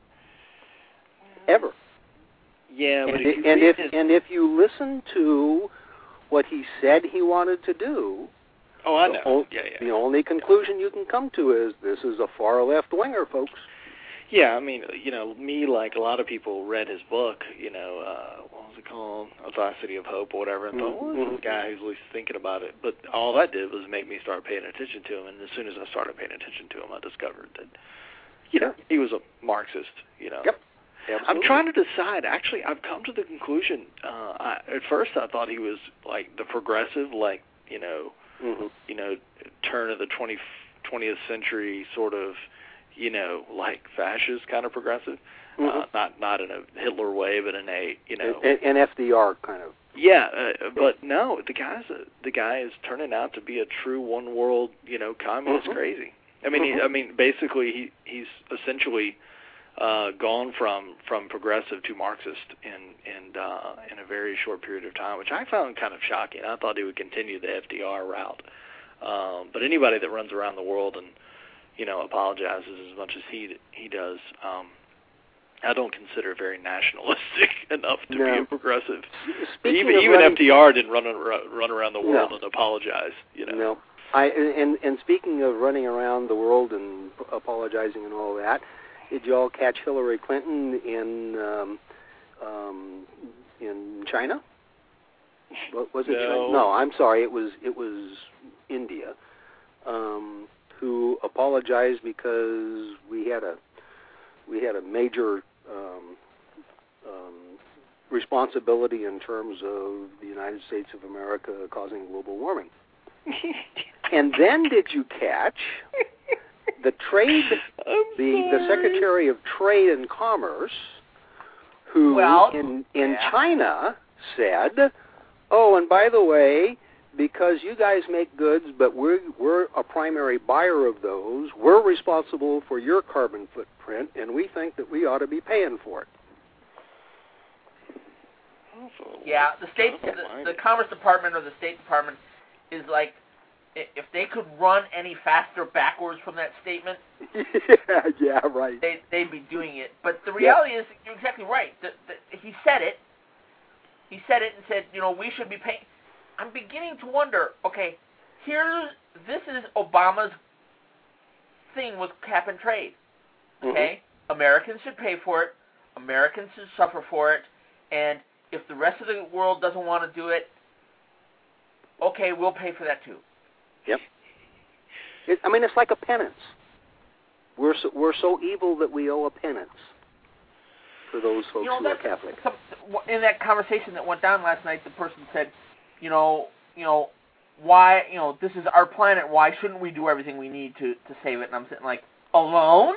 Ever. Yeah, but and, if you and read if his, and if you listen to what he said he wanted to do, oh, I the know. o- yeah, yeah. the only conclusion you can come to is this is a far left winger, folks. Yeah, I mean, you know, me, like a lot of people, read his book, you know, uh, what was it called? Audacity of Hope or whatever, and thought, well, this is a guy who's at least thinking about it. But all that did was make me start paying attention to him, and as soon as I started paying attention to him, I discovered that, you know, he was a Marxist, you know. Yep. I'm Absolutely. trying to decide. Actually, I've come to the conclusion. Uh, I, at first, I thought he was like the progressive, like you know, Mm-hmm. you know, turn of the twentieth century sort of, you know, like fascist kind of progressive. Mm-hmm. Uh, not not in a Hitler way, but in a you know, an, an F D R kind of. yeah. Uh, but no, the guy's a, the guy is turning out to be a true one world, you know, communist Mhm. crazy. I mean, Mhm. he, I mean, basically, he he's essentially. Uh, gone from, from progressive to Marxist in in uh, in a very short period of time, which I found kind of shocking. I thought he would continue the F D R route, um, but anybody that runs around the world and you know apologizes as much as he he does, um, I don't consider very nationalistic enough to No. be a progressive. Speaking even of even running, F D R didn't run run around the world No. and apologize. You know. No. I and and speaking of running around the world and apologizing and all that. Did you all catch Hillary Clinton in um, um, in China? What, was it No. China? No, I'm sorry. It was it was India, um, who apologized because we had a we had a major um, um, responsibility in terms of the United States of America causing global warming. And then did you catch the trade, the, the Secretary of Trade and Commerce, who Well, in in yeah. China said, "Oh, and by the way, because you guys make goods, but we're we're a primary buyer of those, we're responsible for your carbon footprint, and we think that we ought to be paying for it." Yeah, the state, the, the Commerce Department or the State Department is like, if they could run any faster backwards from that statement, yeah, yeah, right. they, they'd be doing it. But the reality is, you're exactly right. The, the, he said it. He said it and said, you know, we should be paying. I'm beginning to wonder, okay, here's, this is Obama's thing with cap and trade, okay? Mm-hmm. Americans should pay for it. Americans should suffer for it. And if the rest of the world doesn't want to do it, okay, we'll pay for that too. Yep. It, I mean, it's like a penance. We're so, we're so evil that we owe a penance. for those folks you know, who are that's Catholic. Some, in that conversation that went down last night, the person said, you know, you know, why, you know, this is our planet. Why shouldn't we do everything we need to, to save it? And I'm sitting like, alone?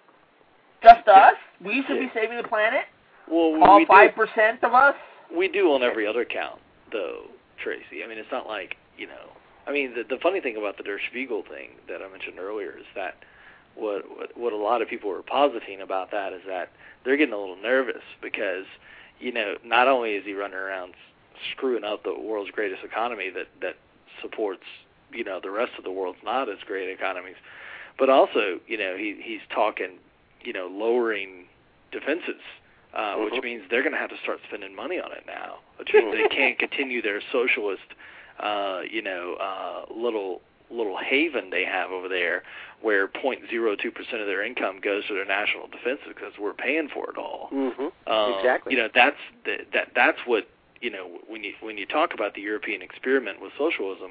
Just us? We should be saving the planet? Well, we, All we five percent of us? We do on every other count, though, Tracy. I mean, it's not like, you know, I mean, the, the funny thing about the Der Spiegel thing that I mentioned earlier is that what, what what a lot of people are positing about that is that they're getting a little nervous because, you know, not only is he running around screwing up the world's greatest economy that, that supports, you know, the rest of the world's not as great economies, but also, you know, he he's talking, you know, lowering defenses, uh, mm-hmm. which means they're going to have to start spending money on it now, which means they can't continue their socialist, uh, you know, uh, little little haven they have over there where zero point zero two percent of their income goes to their national defenses because we're paying for it all. Mm-hmm. Um, exactly. You know, that's the, that that's what, you know, when you when you talk about the European experiment with socialism,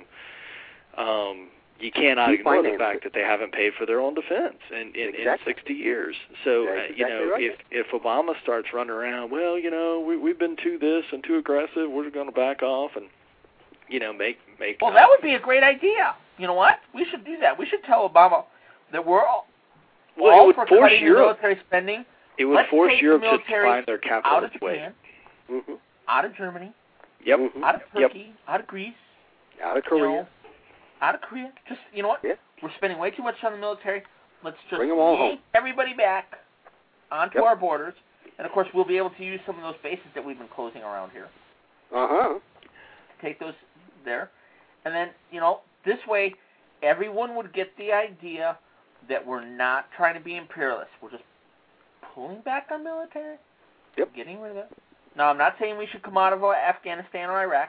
um, you cannot You ignore the finance fact it. that they haven't paid for their own defense in, in, Exactly. in sixty years. So, That's uh, you exactly know, right. if if Obama starts running around, well, you know, we, we've been too this and too aggressive, we're going to back off and, you know, make make. Well, uh, that would be a great idea. You know what? We should do that. We should tell Obama that we're all, well, all it would for force cutting Europe. the military spending. It would Let's force take Europe the to military find their out of capitalist way. Japan, Mm-hmm. out of Germany, Yep. Mm-hmm. out of Yep. Turkey, out of Greece, Out of you Korea. know, out of Korea. Just, you know what? Yeah. We're spending way too much on the military. Let's just Bring 'em all yank everybody back onto Yep. our borders. And, of course, we'll be able to use some of those bases that we've been closing around here. Uh-huh. Take those there. And then, you know, this way everyone would get the idea that we're not trying to be imperialists. We're just pulling back on military. Yep. Getting rid of it. Now, I'm not saying we should come out of Afghanistan or Iraq.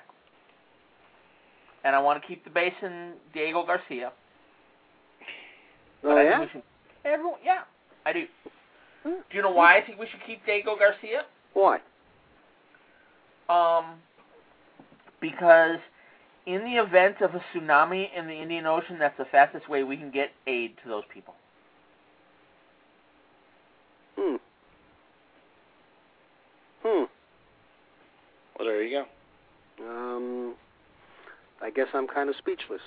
And I want to keep the base in Diego Garcia. But Oh, I yeah? think we should, everyone, yeah, I do. Hmm. Do you know why I think we should keep Diego Garcia? Why? Um, because in the event of a tsunami in the Indian Ocean, that's the fastest way we can get aid to those people. Hmm. Hmm. Well, there you go. Um, I guess I'm kind of speechless.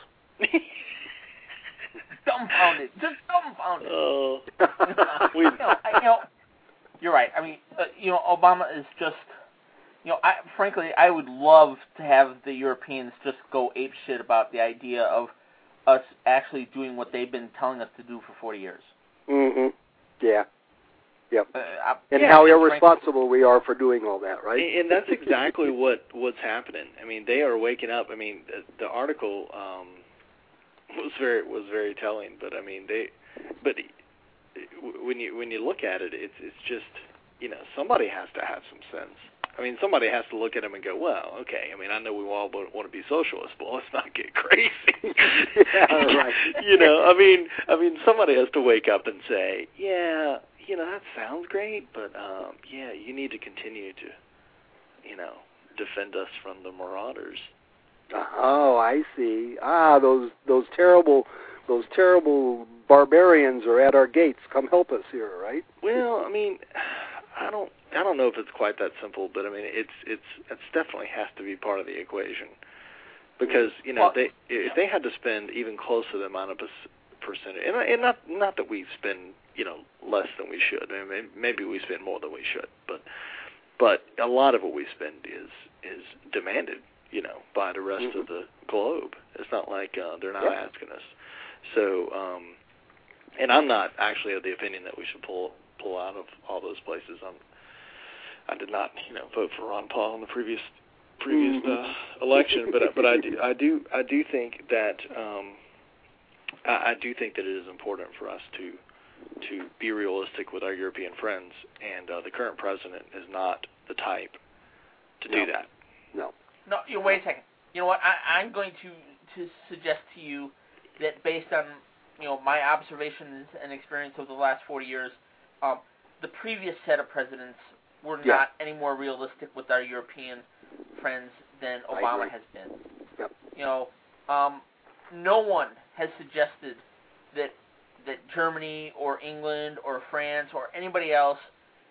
Dumbfounded. Just dumbfounded. Oh. you, know, I, you know, you're right. I mean, uh, you know, Obama is just, you know, I, frankly, I would love to have the Europeans just go ape shit about the idea of us actually doing what they've been telling us to do for forty years. Mm-hmm. Yeah. Yep. Uh, I, And yeah, how frankly, irresponsible we are for doing all that, right? And, and that's exactly what what's happening. I mean, they are waking up. I mean, the, the article um, was very was very telling. But I mean, they, but when you when you look at it, it's it's just, you know, somebody has to have some sense. I mean, somebody has to look at them and go, well, okay. I mean, I know we all want to be socialists, but let's not get crazy. Yeah, right. You know, I mean, I mean, somebody has to wake up and say, yeah, you know, that sounds great, but um, yeah, you need to continue to, you know, defend us from the marauders. Oh, I see. Ah, those those terrible those terrible barbarians are at our gates. Come help us here, right? Well, I mean, I don't I don't know if it's quite that simple, but I mean, it's it's it's definitely has to be part of the equation, because you know, Well, they if they had to spend even close to the amount of percentage, and, and not not that we spend, you know, less than we should. I mean, maybe we spend more than we should, but but a lot of what we spend is is demanded, you know, by the rest Mm-hmm. of the globe. It's not like uh, they're not Yep. asking us. So, um, and I'm not actually of the opinion that we should pull pull out of all those places. I'm I did not, you know, vote for Ron Paul in the previous previous uh, election, but but I do I do I do think that um, I, I do think that it is important for us to to be realistic with our European friends, and uh, the current president is not the type to do No. that. No. No, you wait a second. You know what? I, I'm going to to suggest to you that based on, you know, my observations and experience over the last forty years, um, the previous set of presidents were Yeah. not any more realistic with our European friends than I Obama agree. has been. Yep. You know, um, no one has suggested that that Germany or England or France or anybody else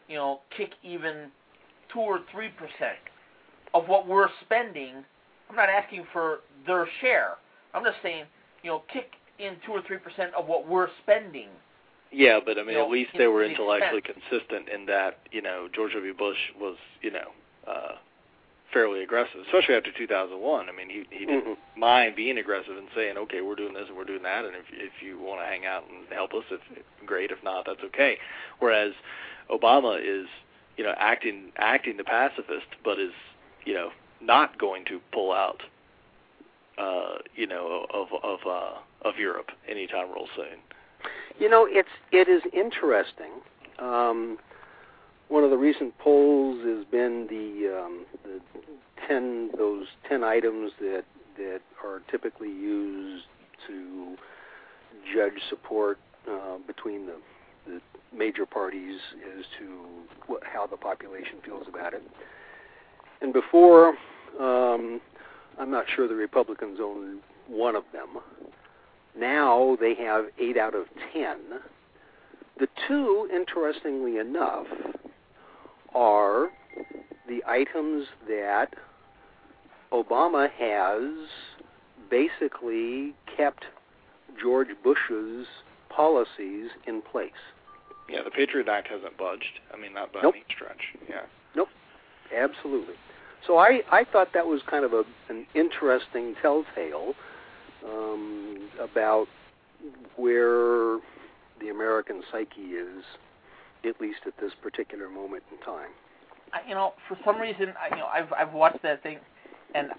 you know, kick even two or three percent of what we're spending. I'm not asking for their share. I'm just saying, you know, kick in two or three percent of what we're spending. Yeah, but I mean, you know, at least they were the intellectually expense. consistent in that, you know, George W. Bush was, you know, uh, fairly aggressive, especially after two thousand one. I mean, he he didn't Mm-hmm. mind being aggressive and saying, okay, we're doing this and we're doing that, and if if you want to hang out and help us, if, if great. If not, that's okay. Whereas Obama is, you know, acting acting the pacifist, but is, you know, not going to pull out, uh, you know, of of uh, of Europe anytime real soon. You know, it's it is interesting. Um, one of the recent polls has been the, um, the ten those ten items that that are typically used to judge support uh, between the, the major parties as to what, how the population feels about it. And before, um, I'm not sure the Republicans own one of them. Now they have eight out of ten. The two, interestingly enough, are the items that Obama has basically kept George Bush's policies in place. Yeah, the Patriot Act hasn't budged. I mean, not by Nope. any stretch. Yeah. Nope, absolutely. So I, I thought that was kind of a, an interesting telltale um, about where the American psyche is, at least at this particular moment in time. I, you know, for some reason, I, you know, I've I've watched that thing, and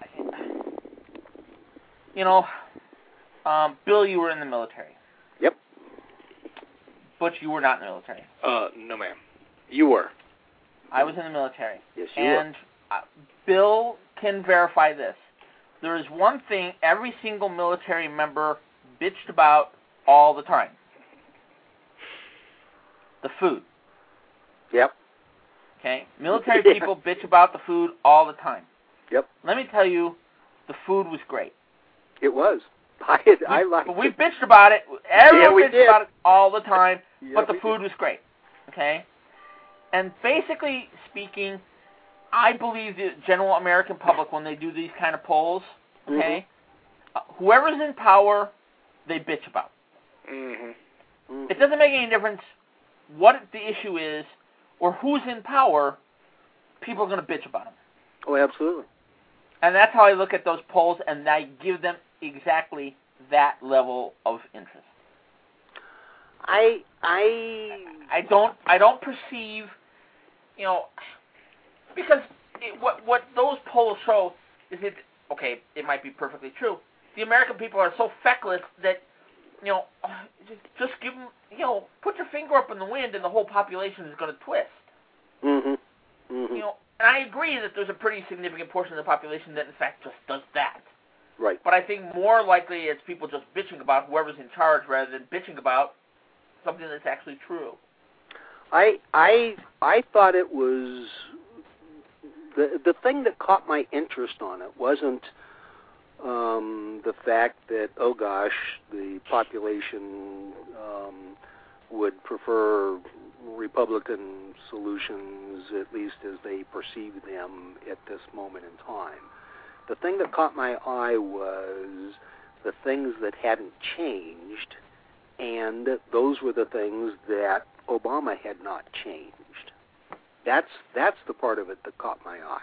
you know, um, Bill, you were in the military. Yep. Butch, you were not in the military. Uh, no, ma'am. You were. I was in the military. Yes, you and uh, Bill can verify this. There is one thing every single military member bitched about all the time. The food. Yep. Okay? Military people bitch about the food all the time. Yep. Let me tell you, the food was great. It was. I We, I liked but we it. bitched about it. Everyone Yeah, we bitched did. about it all the time, Yeah, but the we food did. was great. Okay? And basically speaking, I believe the general American public, when they do these kind of polls, okay, Mm-hmm. uh, whoever's in power, they bitch about. Mm-hmm. Mhm. It doesn't make any difference what the issue is or who's in power, people are going to bitch about them. Oh, absolutely. And that's how I look at those polls, and I give them exactly that level of interest. I I I don't I don't perceive, you know, because it, what what those polls show is it okay, it might be perfectly true. The American people are so feckless that, you know, just, just give them, you know, put your finger up in the wind and the whole population is going to twist. Mhm. Mhm. You know, and I agree that there's a pretty significant portion of the population that in fact just does that. Right. But I think more likely it's people just bitching about whoever's in charge rather than bitching about something that's actually true. I I I thought it was the the thing that caught my interest on it wasn't um, the fact that, oh gosh, the population um, would prefer Republican solutions, at least as they perceive them at this moment in time. The thing that caught my eye was the things that hadn't changed, and those were the things that Obama had not changed. That's that's the part of it that caught my eye.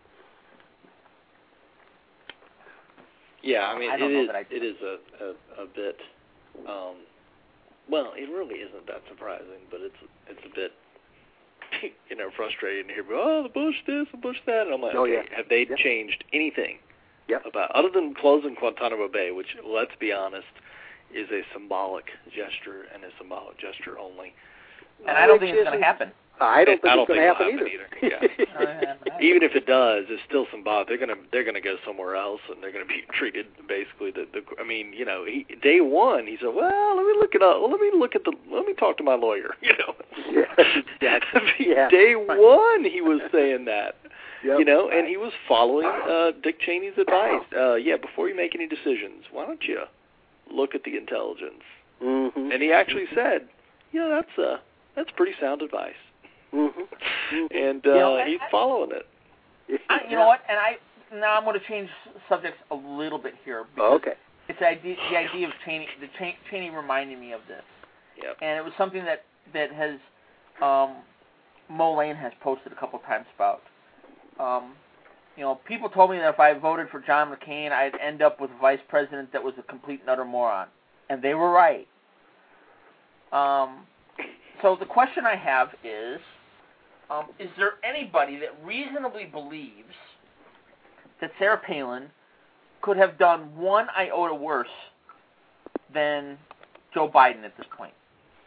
Yeah, I mean, I it don't know is that I do. it is a, a, a bit, um, well, it really isn't that surprising, but it's it's a bit, you know, frustrating to hear, oh, the Bush this, the Bush that, and I'm like, Oh, okay, yeah. have they Yep. changed anything Yep. about, other than closing Guantanamo Bay, which, let's be honest, is a symbolic gesture and a symbolic gesture only. And I don't Which think it's going isn't- to happen. I don't think I don't it's going think to it'll happen happen either. Yeah. Even if it does, it's still symbolic. They're gonna they're gonna go somewhere else, and they're gonna be treated basically. The, the I mean, you know, he, day one he said, "Well, let me look it up. Well, let me look at the. Let me talk to my lawyer." You know, Yeah, I mean, yeah. day one he was saying that. Yep. You know, and he was following uh, Dick Cheney's advice. Uh, yeah, before you make any decisions, why don't you look at the intelligence? Mm-hmm. And he actually said, you know, that's uh, that's pretty sound advice. Mm-hmm. And uh, You know, he's I- following it. I, you know what? And I now I'm going to change subjects a little bit here. Because Oh, okay. It's the idea, the idea of Cheney. The Cheney, Cheney reminded me of this, Yep. and it was something that that has um, Mo Lane has posted a couple times about. Um, you know, people told me that if I voted for John McCain, I'd end up with a vice president that was a complete and utter moron, and they were right. Um, so the question I have is, um, is there anybody that reasonably believes that Sarah Palin could have done one iota worse than Joe Biden at this point?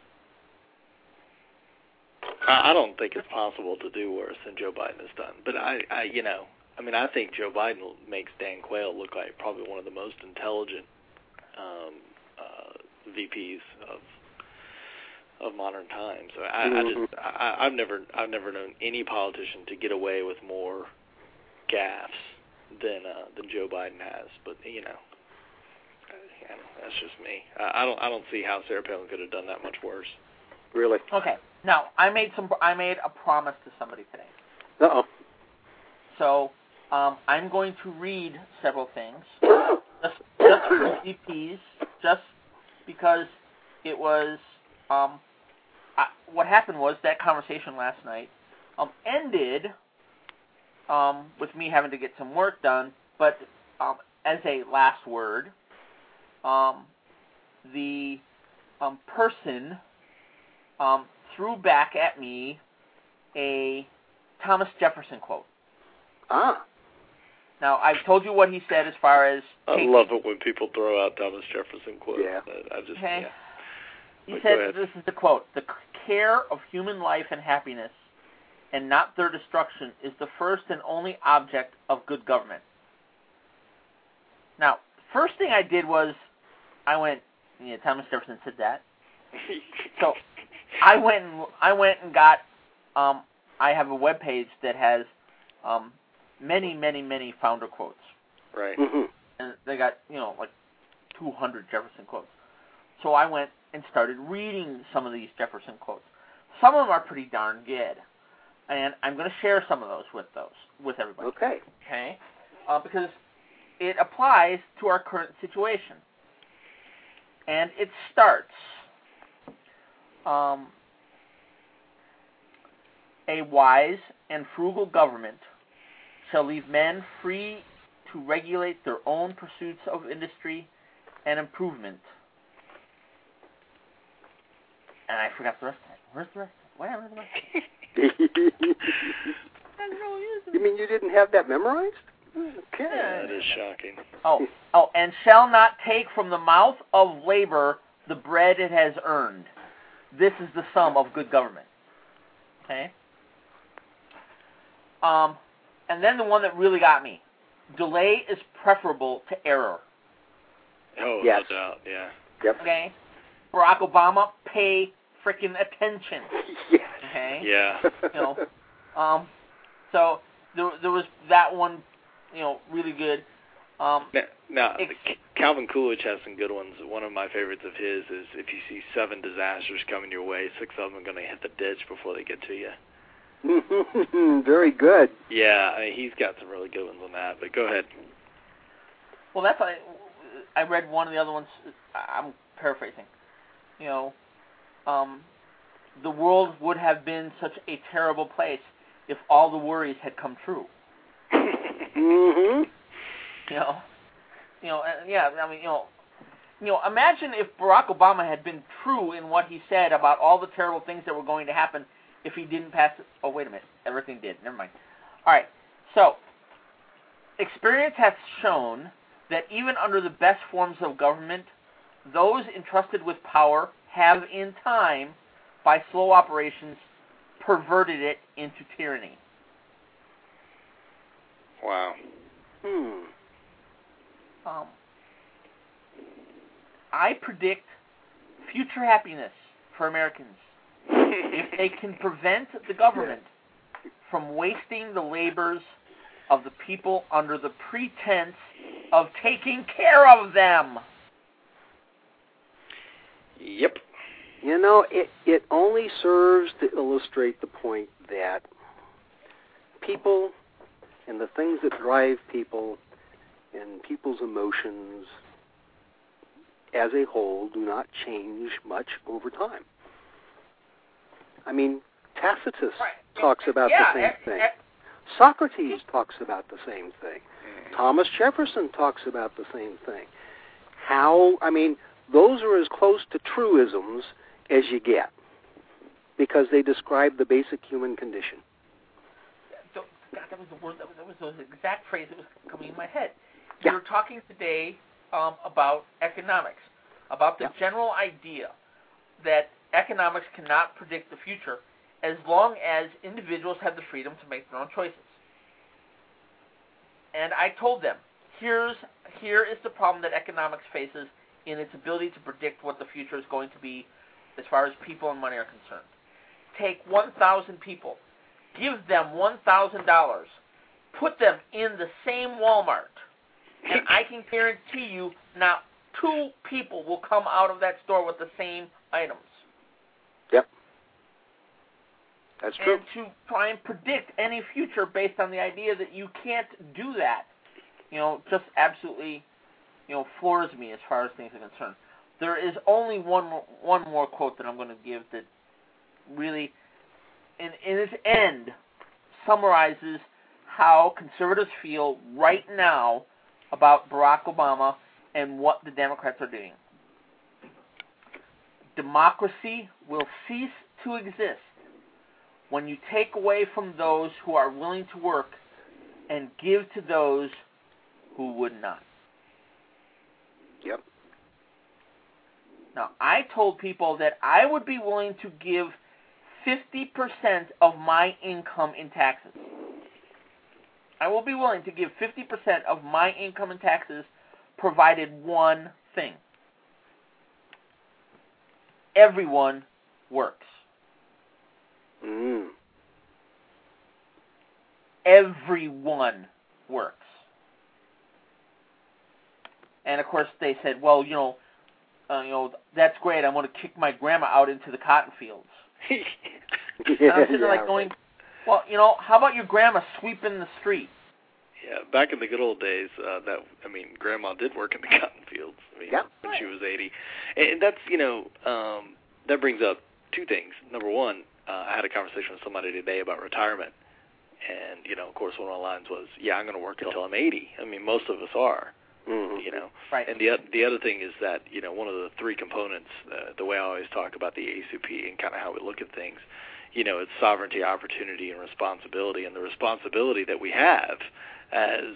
I I don't think it's possible to do worse than Joe Biden has done. But I, I, you know, I mean, I think Joe Biden makes Dan Quayle look like probably one of the most intelligent um, uh, V Ps of of modern times. So I, I just, I, I've never, I've never known any politician to get away with more gaffes than uh, than Joe Biden has. But you know, yeah, that's just me. I, I don't, I don't see how Sarah Palin could have done that much worse. Really? Okay. Now, I made some. I made a promise to somebody today. Uh-oh. So um, I'm going to read several things, just, just for V Ps, just because it was. Um, I, what happened was that conversation last night um, ended um, with me having to get some work done. But um, as a last word, um, the um, person um, threw back at me a Thomas Jefferson quote. Ah. Now, I've told you what he said as far as... I taking, love it when people throw out Thomas Jefferson quotes. Yeah. I, I just, Okay. yeah. He But said, go ahead. this is the quote, "The care of human life and happiness, and not their destruction, is the first and only object of good government." Now, first thing I did was, I went, yeah, Thomas Jefferson said that. So, I went and I went and got. Um, I have a web page that has um, many, many, many founder quotes, Right. Mm-hmm. and they got you know like two hundred Jefferson quotes. So I went and started reading some of these Jefferson quotes. Some of them are pretty darn good, and I'm going to share some of those with those with everybody. Okay. Okay, uh, because it applies to our current situation, and it starts. Um, A wise and frugal government shall leave men free to regulate their own pursuits of industry and improvement. And I forgot the rest of it. Where's the rest? What happened to the rest? You mean you didn't have that memorized? Okay. That is shocking. Oh, oh, and shall not take from the mouth of labor the bread it has earned. This is the sum of good government. Okay? Um, and then the one that really got me. Delay is preferable to error. Oh, Yes. no doubt, yeah. Yep. Okay? Barack Obama, pay frickin' attention. Yes. Okay? Yeah. You know, um, so there, there was that one, you know, really good. Um, Now, now Ex- the- Calvin Coolidge has some good ones. One of my favorites of his is, if you see seven disasters coming your way, six of them are going to hit the ditch before they get to you. Very good. Yeah, I mean, he's got some really good ones on that, but go ahead. well, that's I, I read one of the other ones. I'm paraphrasing. You know, um, the world would have been such a terrible place if all the worries had come true. Mm-hmm. You know, you know, uh, yeah. I mean, you know, you know. Imagine if Barack Obama had been true in what he said about all the terrible things that were going to happen if he didn't pass it. Oh, wait a minute. Everything did. Never mind. All right. So, experience has shown that even under the best forms of government, those entrusted with power have, in time, by slow operations, perverted it into tyranny. Wow. Hmm. Um, I predict future happiness for Americans if they can prevent the government from wasting the labors of the people under the pretense of taking care of them. Yep. You know, it, it only serves to illustrate the point that people and the things that drive people and people's emotions as a whole do not change much over time. I mean, Tacitus right. talks about yeah, the same it, thing. It, Socrates talks about the same thing. Thomas Jefferson talks about the same thing. How, I mean, those are as close to truisms as you get because they describe the basic human condition. God, that was the word, that was, that was the exact phrase that was coming in my head. Yeah. We were talking today um, about economics, about the yeah. general idea that economics cannot predict the future as long as individuals have the freedom to make their own choices. And I told them, here's here is the problem that economics faces in its ability to predict what the future is going to be as far as people and money are concerned. Take one thousand people, give them one thousand dollars, put them in the same Walmart, and I can guarantee you not two people will come out of that store with the same items. Yep. That's true. And to try and predict any future based on the idea that you can't do that, you know, just absolutely, you know, floors me as far as things are concerned. There is only one more, one more quote that I'm going to give that really, in, in its end, summarizes how conservatives feel right now about Barack Obama and what the Democrats are doing. Democracy will cease to exist when you take away from those who are willing to work and give to those who would not. Yep. Now, I told people that I would be willing to give fifty percent of my income in taxes. I will be willing to give fifty percent of my income in taxes provided one thing. Everyone works. Mm. Everyone works. And of course they said, well, you know, uh, you know, that's great. I'm going to kick my grandma out into the cotton fields. yeah, and I'm sitting there like yeah, going, right. well, you know, how about your grandma sweeping the street? Yeah, back in the good old days, uh, that I mean, Grandma did work in the cotton fields. I mean, yeah. when she was eighty, and that's you know, um, that brings up two things. Number one, uh, I had a conversation with somebody today about retirement, and you know, of course, one of the lines was, "Yeah, I'm going to work until I'm eighty." I mean, most of us are. Mm-hmm. You know, right. And the the other thing is that you know, one of the three components, uh, the way I always talk about the A C P and kind of how we look at things, you know, it's sovereignty, opportunity, and responsibility, and the responsibility that we have as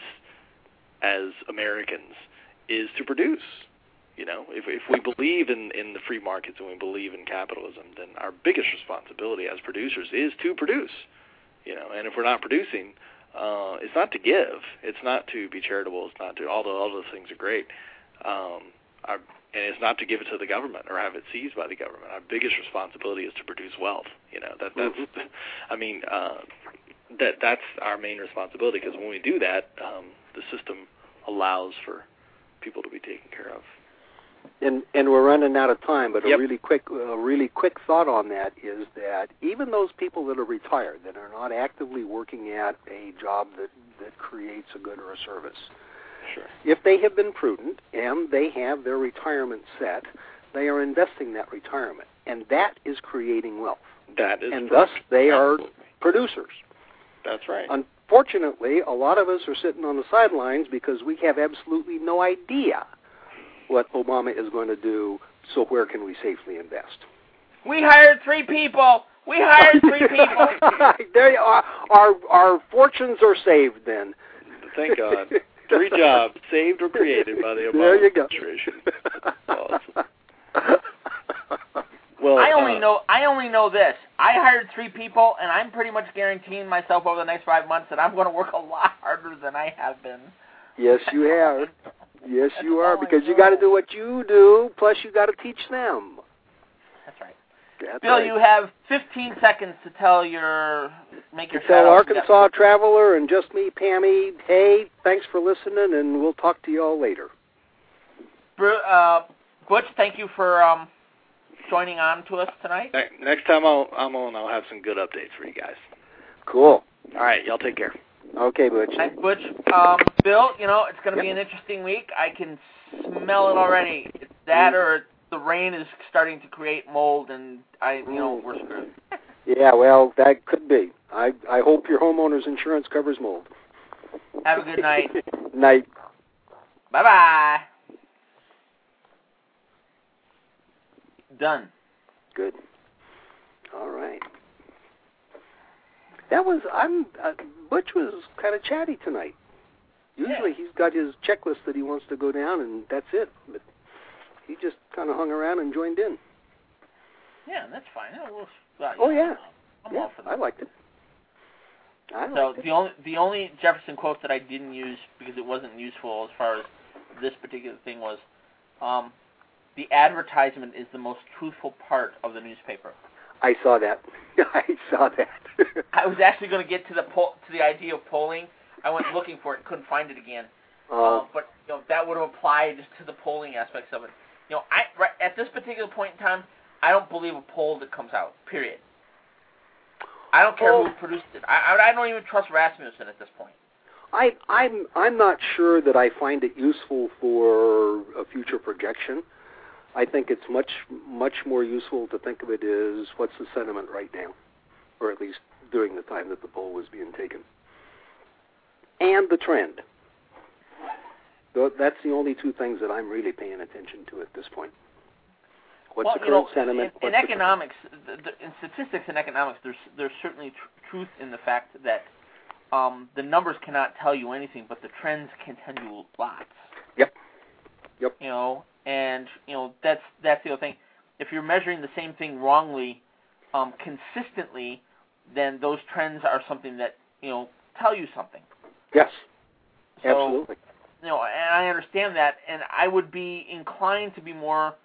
as Americans is to produce. You know, if if we believe in, in the free markets and we believe in capitalism, then our biggest responsibility as producers is to produce. You know, and if we're not producing, uh, it's not to give, it's not to be charitable, it's not to, although all those things are great, um, our, and it's not to give it to the government or have it seized by the government. Our biggest responsibility is to produce wealth. You know, that that's, mm-hmm. I mean, uh, that that's our main responsibility, because when we do that, um, the system allows for people to be taken care of. And and we're running out of time, but yep. a really quick a really quick thought on that is that even those people that are retired, that are not actively working at a job that, that creates a good or a service, sure. if they have been prudent and they have their retirement set, they are investing that retirement, and that is creating wealth. That is and correct. thus they Absolutely. are producers. That's right. Unfortunately, a lot of us are sitting on the sidelines because we have absolutely no idea what Obama is going to do, so where can we safely invest? We hired three people. We hired three people. There you are. Our, our fortunes are saved then. Thank God. Three jobs saved or created by the Obama there you go. administration. Awesome. Well, I only uh, know I only know this. I hired three people, and I'm pretty much guaranteeing myself over the next five months that I'm going to work a lot harder than I have been. Yes, you have. Yes, That's you are, all I because you know. got to do what you do, plus you got to teach them. That's right. That's Bill, right. you have fifteen seconds to tell your make your to tell shout-out. Arkansas Traveler and Just Me, Pammy, hey, thanks for listening, and we'll talk to you all later. Uh, Butch, thank you for um, joining on to us tonight. Ne- Next time I'll, I'm on, I'll have some good updates for you guys. Cool. All right, y'all take care. Okay, Butch. Thanks, Butch. Um, Bill, you know, it's going to be an interesting week. I can smell it already. It's that or the rain is starting to create mold, and I, you know, we're screwed. Yeah, well, that could be. I I hope your homeowner's insurance covers mold. Have a good night. Night. Bye-bye. Done. Good. All right. That was, I'm, uh, Butch was kind of chatty tonight. Usually Yeah. he's got his checklist that he wants to go down, and that's it. But he just kind of hung around and joined in. Yeah, that's fine. Yeah, we'll, uh, Oh, yeah. I'm yeah, all for that. I liked it. I So liked it. the only the only Jefferson quote that I didn't use because it wasn't useful as far as this particular thing was, um, the advertisement is the most truthful part of the newspaper. I saw that. I saw that. I was actually going to get to the poll, to the idea of polling. I went looking for it, couldn't find it again. Uh, Uh, but you know that would have applied to the polling aspects of it. You know, I right, at this particular point in time, I don't believe a poll that comes out. Period. I don't care Oh. who produced it. I, I I don't even trust Rasmussen at this point. I, I'm I'm not sure that I find it useful for a future projection. I think it's much much more useful to think of it as what's the sentiment right now, or at least during the time that the poll was being taken, and the trend. Tho- That's the only two things that I'm really paying attention to at this point. What's well, the you current know, sentiment? in, in What's the- economics, the, the, in statistics and economics, there's there's certainly tr- truth in the fact that um, the numbers cannot tell you anything, but the trends can tell you lots. Yep. Yep. You know, and you know that's that's the other thing. If you're measuring the same thing wrongly, um, consistently, then those trends are something that you know tell you something. Yes. So, Absolutely. You know, and I understand that, and I would be inclined to be more.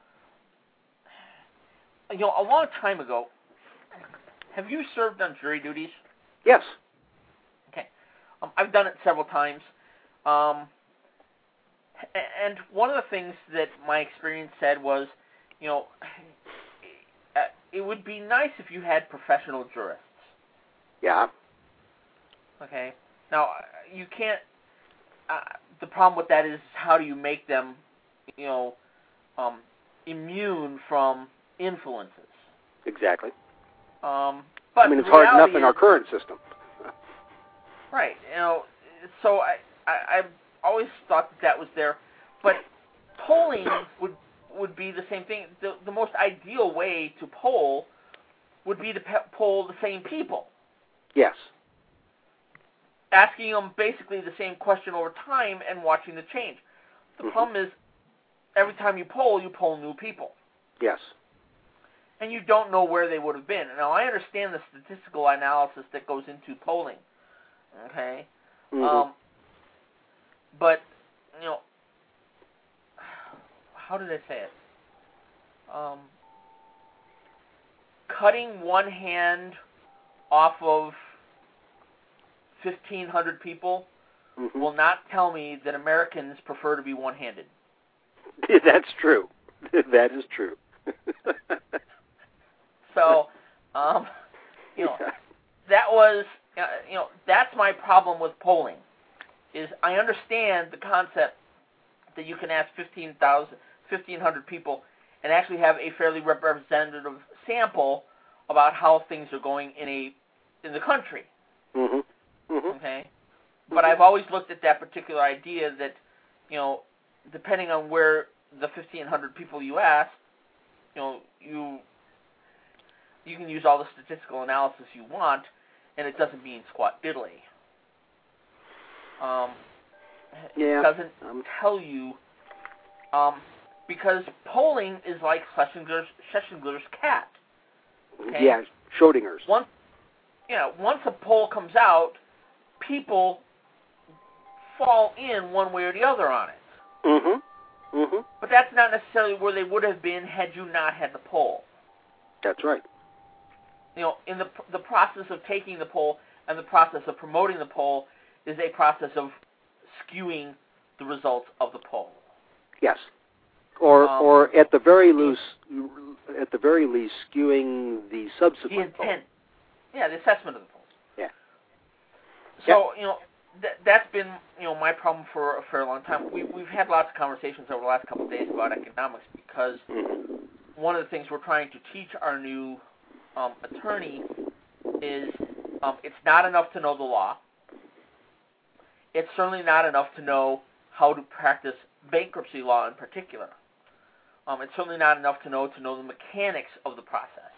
You know, a long time ago, have you served on jury duties? Yes. Okay. Um, I've done it several times. Um, a- and one of the things that my experience said was, you know, uh, it would be nice if you had professional jurists. Yeah. Okay. Now, uh, you can't. Uh, the problem with that is how do you make them, you know, um, immune from influences? Exactly. Um, but I mean, it's the hard enough reality in our is- current system. Right. You know, so I, I I've always thought that that was there, but polling would would be the same thing. The the most ideal way to poll would be to pe- poll the same people, Yes. asking them basically the same question over time and watching the change. The Mhm. problem is, every time you poll, you poll new people, Yes. and you don't know where they would have been. Now, I understand the statistical analysis that goes into polling, okay? Mhm. Um, but, you know, how did I say it? Um, cutting one hand off of fifteen hundred people Mhm. will not tell me that Americans prefer to be one-handed. That's true. That is true. So, um, you know, that was, uh, you know, that's my problem with polling, is I understand the concept that you can ask fifteen thousand, fifteen hundred people and actually have a fairly representative sample about how things are going in a in the country, Mhm. Mhm. okay? But I've always looked at that particular idea that, you know, depending on where the fifteen hundred people you ask, you know, you you can use all the statistical analysis you want, and it doesn't mean squat diddly. Um, Yeah. It doesn't Um, tell you, um, because polling is like Schlessinger's, Schlessinger's cat. Okay? Yeah. Schrodinger's. Once, you know, once a poll comes out, people fall in one way or the other on it. Mhm. Mhm. But that's not necessarily where they would have been had you not had the poll. That's right. You know, in the the process of taking the poll and the process of promoting the poll is a process of skewing the results of the poll. Yes. Or Um, or at the very loose at the very least, skewing the The subsequent vote. intent. Yeah, the assessment of the polls. Yeah. So, you know, th- that's been, you know, my problem for a fairly long time. We, we've had lots of conversations over the last couple of days about economics because Mm-hmm. one of the things we're trying to teach our new um, attorney is um, it's not enough to know the law. It's certainly not enough to know how to practice bankruptcy law in particular. Um, it's certainly not enough to know to know the mechanics of the process.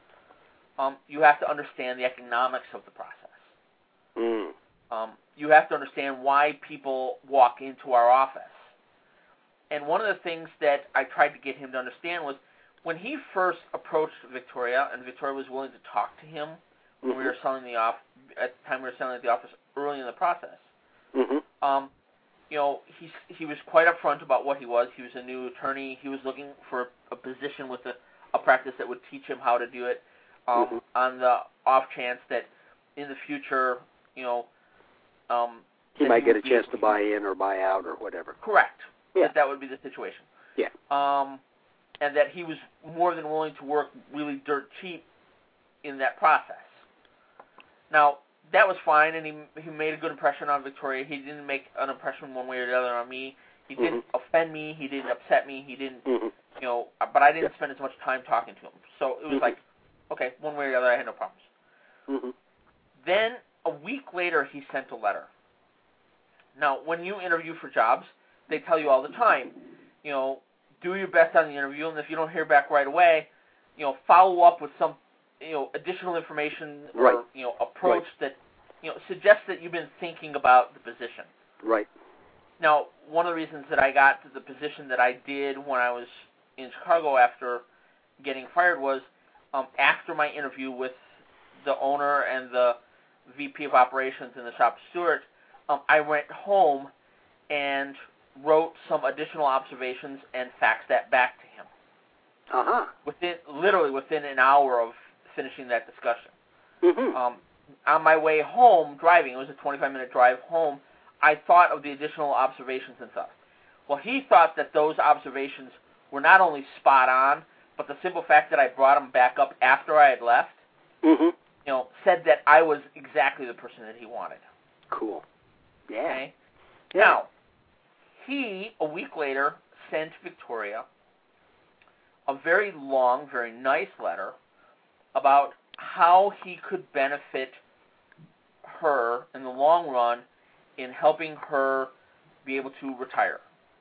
Um, you have to understand the economics of the process. Mm. Um, you have to understand why people walk into our office. And one of the things that I tried to get him to understand was when he first approached Victoria, and Victoria was willing to talk to him when Mm-hmm. we were selling the off at the time we were selling at the office early in the process. Mm-hmm. Um, you know, he he was quite upfront about what he was. He was a new attorney. He was looking for a position with a, a practice that would teach him how to do it. Um, Mhm. On the off chance that in the future, you know, um, He that might get a would be- chance to buy in or buy out or whatever. Correct. Yeah. That that would be the situation. Yeah. Um, and that he was more than willing to work really dirt cheap in that process. Now, that was fine, and he he made a good impression on Victoria. He didn't make an impression one way or the other on me. He didn't Mhm. offend me. He didn't upset me. He didn't, Mm-hmm. you know, but I didn't Yeah. spend as much time talking to him. So it was Mhm. like, okay, one way or the other, I had no problems. Mm-hmm. Then, a week later, he sent a letter. Now, when you interview for jobs, they tell you all the time, you know, do your best on the interview, and if you don't hear back right away, you know, follow up with some, you know, additional information or, Right. you know, approach that, you know, suggests that you've been thinking about the position. Right. Now, one of the reasons that I got to the position that I did when I was in Chicago after getting fired was um, after my interview with the owner and the V P of operations in the shop steward, um, I went home and wrote some additional observations and faxed that back to him Uh-huh. within literally within an hour of finishing that discussion. Mm-hmm. Um, on my way home, driving, it was a twenty-five minute drive home, I thought of the additional observations and stuff. Well, he thought that those observations were not only spot on, but the simple fact that I brought them back up after I had left, Mm-hmm. you know, said that I was exactly the person that he wanted. Cool. Yeah. Okay? Yeah. Now, he, a week later, sent Victoria a very long, very nice letter about how he could benefit her in the long run in helping her be able to retire.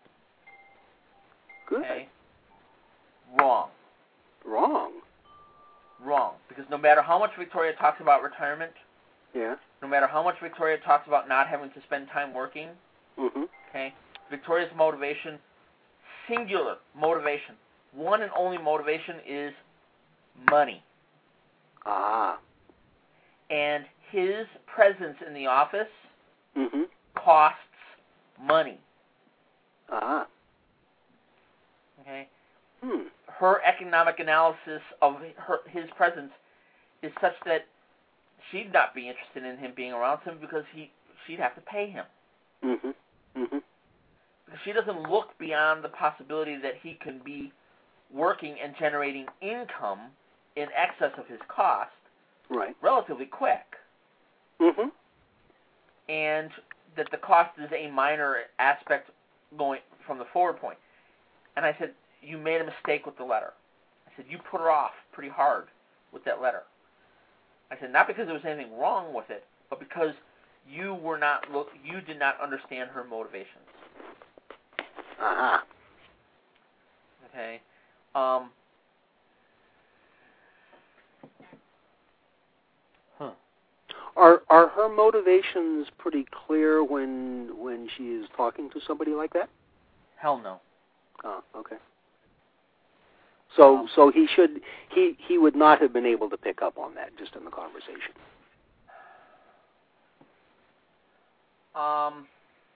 Good. Okay? Wrong. Wrong. Wrong. Because no matter how much Victoria talks about retirement, Yeah. no matter how much Victoria talks about not having to spend time working, Mm-hmm. okay, Victoria's motivation, singular motivation, one and only motivation is money. Ah. And his presence in the office Mm-hmm. costs money. Ah. Okay? Hmm. Her economic analysis of her, his presence is such that she'd not be interested in him being around him because he she'd have to pay him. Mm-hmm. Mm-hmm. Because she doesn't look beyond the possibility that he can be working and generating income in excess of his cost Right. relatively quick. Mm-hmm. And that the cost is a minor aspect going from the forward point. And I said, you made a mistake with the letter. I said, you put her off pretty hard with that letter. I said, not because there was anything wrong with it, but because you were not look, you did not understand her motivations. Uh-huh. Okay? Um, huh. Are are her motivations pretty clear when when she is talking to somebody like that? Hell no. Oh, okay. So Um, so he should he he would not have been able to pick up on that just in the conversation. Um,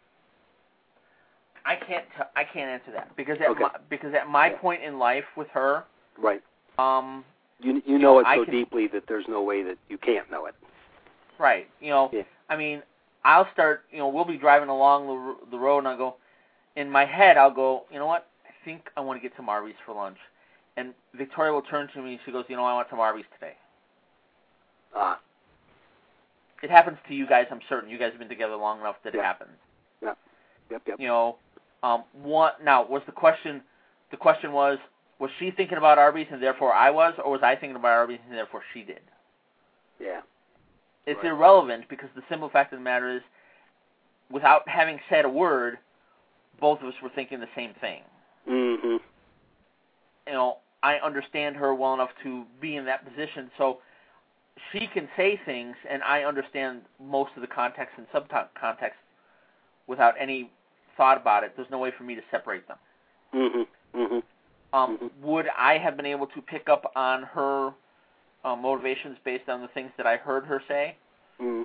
I can't t- I can't answer that because at Okay. my, because at my Yeah. point in life with her, Right. um, You you know it I so can- deeply that there's no way that you can't know it. right, you know, Yeah. I mean, I'll start, you know, we'll be driving along the r- the road and I'll go, in my head I'll go, you know what, I think I want to get some Arby's for lunch, and Victoria will turn to me and she goes, you know, I want some Arby's today. Ah. It happens to you guys, I'm certain. You guys have been together long enough that Yeah. it happens. Yep. Yep. Yep. You know, um, what now was the question? The question was, was she thinking about Arby's and therefore I was, or was I thinking about Arby's and therefore she did? Yeah. It's Right. irrelevant because the simple fact of the matter is, without having said a word, both of us were thinking the same thing. Mm-hmm. You know, I understand her well enough to be in that position, so she can say things, and I understand most of the context and subcontext without any thought about it. There's no way for me to separate them. Mm-hmm. Mm-hmm. Um, mm-hmm. Would I have been able to pick up on her uh, motivations based on the things that I heard her say? Mm-hmm.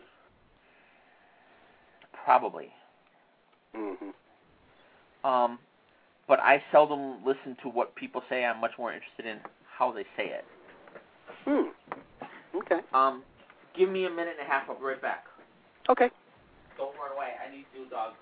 Probably. Mm-hmm. Um, but I seldom listen to what people say. I'm much more interested in how they say it. Hmm. Okay. Um, give me a minute and a half. I'll be right back. Okay. Don't run away. I need you, dog.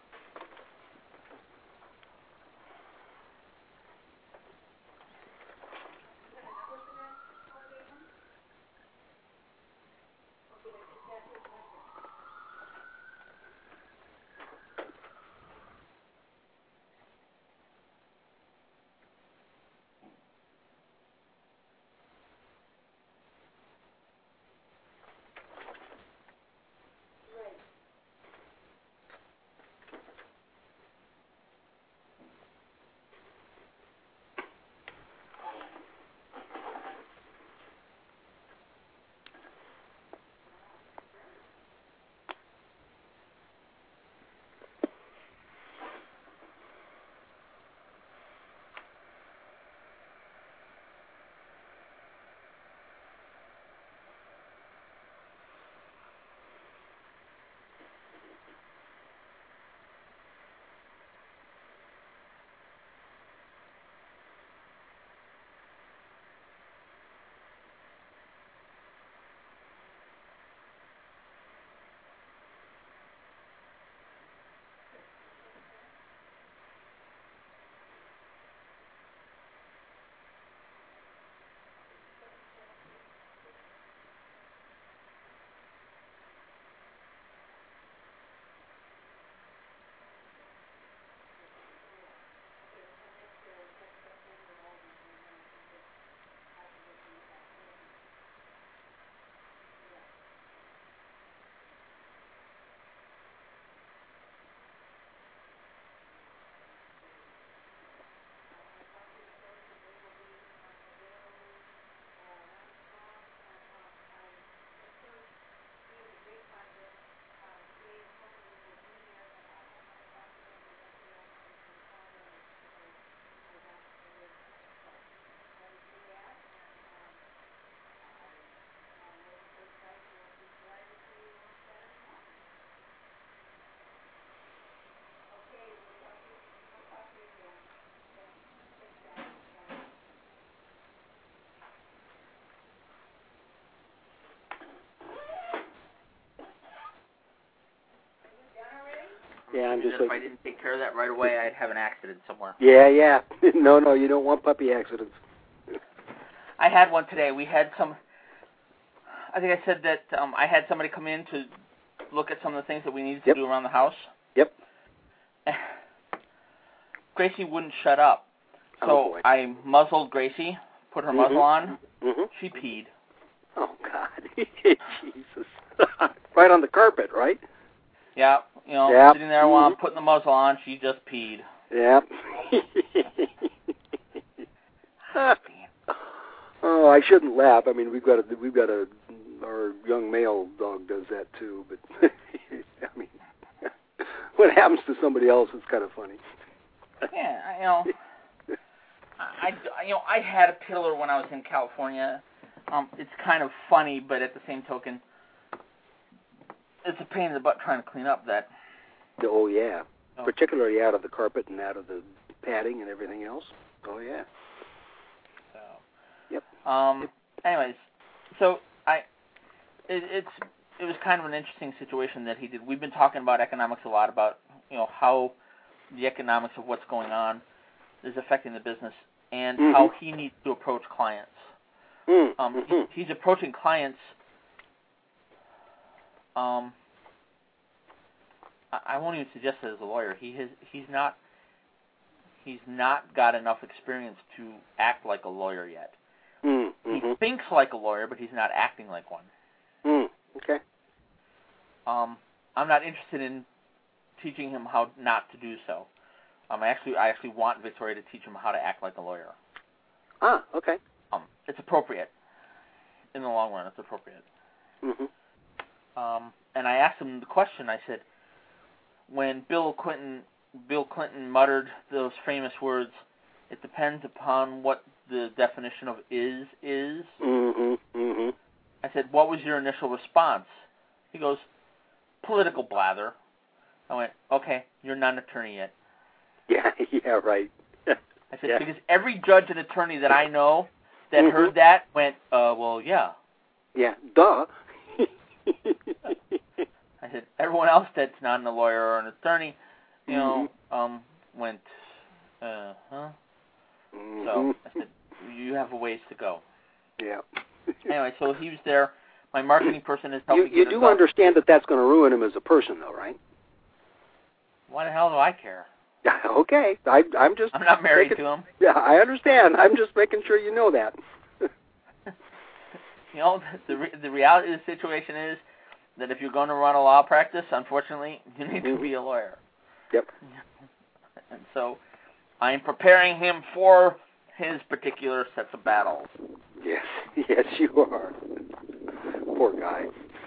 Yeah, I'm just If I waiting. didn't take care of that right away, I'd have an accident somewhere. Yeah, yeah. No, no, you don't want puppy accidents. I had one today. We had some. I think I said that um, I had somebody come in to look at some of the things that we needed to Yep. do around the house. Yep. Gracie wouldn't shut up, so Oh, boy. I muzzled Gracie, put her Mhm. muzzle on. Mm-hmm. She peed. Oh, God. Jesus. Right on the carpet, right? Yeah, you know, Yep. sitting there while I'm Mhm. putting the muzzle on, she just peed. Yep. Oh, I shouldn't laugh. I mean, we've got a we've got a our young male dog does that too. But I mean, what happens to somebody else is kind of funny. Yeah, I, you know, I, I you know I had a pillar when I was in California. Um, it's kind of funny, but at the same token, it's a pain in the butt trying to clean up that. Oh yeah, Oh. particularly out of the carpet and out of the padding and everything else. Oh yeah. So. Yep. Um. Anyways, so I, it, it's it was kind of an interesting situation that he did. We've been talking about economics a lot, about you know how the economics of what's going on is affecting the business, and mm-hmm. how he needs to approach clients. Mm-hmm. Um, he, he's approaching clients. Um, I, I won't even suggest it as a lawyer. He has. He's not. He's not got enough experience to act like a lawyer yet. Mm-hmm. He thinks like a lawyer, but he's not acting like one. Mm, okay. Um, I'm not interested in teaching him how not to do so. Um, I actually, I actually want Victoria to teach him how to act like a lawyer. Ah, okay. Um, it's appropriate. In the long run, it's appropriate. Mm-hmm. Um, and I asked him the question. I said, when Bill Clinton, Bill Clinton muttered those famous words, "It depends upon what the definition of is is." Mm-hmm. Mm-hmm. I said, "What was your initial response?" He goes, "Political blather." I went, "Okay, you're not an attorney yet." Yeah. Yeah. Right. I said, yeah. because every judge and attorney that I know that mm-hmm. heard that went, uh, well, yeah. Yeah. Duh. I said, everyone else that's not a lawyer or an attorney, you know, mm-hmm. um, went, uh, huh? Mm-hmm. So I said, you have a ways to go. Yeah. Anyway, so he was there. My marketing person has helped You, me get you us do up. understand that that's going to ruin him as a person, though, right? Why the hell do I care? Okay. I, I'm just... I'm not married making, to him. Yeah, I understand. I'm just making sure you know that. You know, the re- the reality of the situation is that if you're going to run a law practice, unfortunately, you need mm-hmm. to be a lawyer. Yep. And so I'm preparing him for his particular sets of battles. Yes. Yes, you are. Poor guy.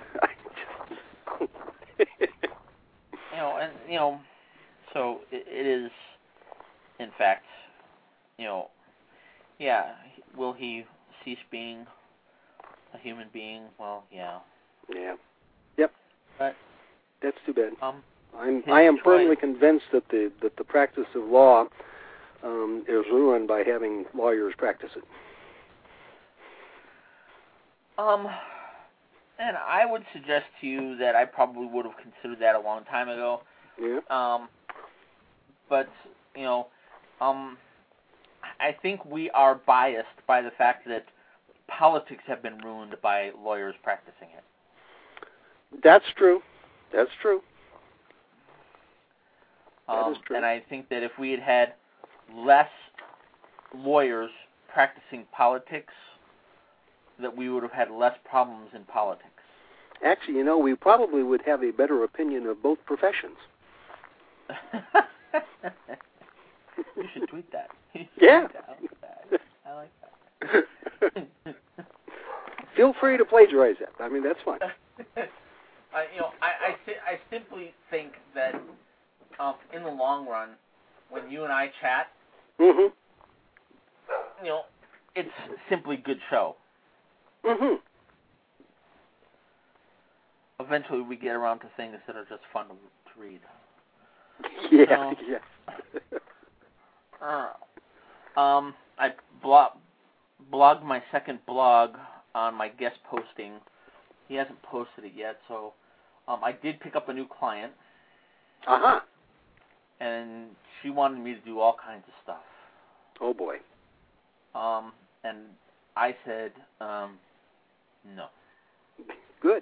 You know, and, you know, so it, it is, in fact, you know, yeah, will he cease being a human being? Well, yeah. Yeah. Yep. But that's too bad. Um, I'm I am choice. firmly convinced that the that the practice of law um, is ruined by having lawyers practice it. Um, and I would suggest to you that I probably would have considered that a long time ago. Yeah. Um, but you know, um, I think we are biased by the fact that politics have been ruined by lawyers practicing it. That's true. That's true. Um, that is true. And I think that if we had had less lawyers practicing politics, that we would have had less problems in politics. Actually, you know, we probably would have a better opinion of both professions. You should tweet that. You should Yeah. tweet that. I like that. I like that. Feel free to plagiarize that. I mean, that's fine. Uh, you know, I, I, si- I simply think that um, in the long run, when you and I chat, Mm-hmm. you know, it's simply good show. Mm-hmm. Eventually, we get around to things that are just fun to, to read. Yeah, So, yeah. uh, um, I blog, blogged my second blog on my guest posting. He hasn't posted it yet, so um, I did pick up a new client. Uh-huh. And she wanted me to do all kinds of stuff. Oh, boy. Um, and I said, um, no. Good.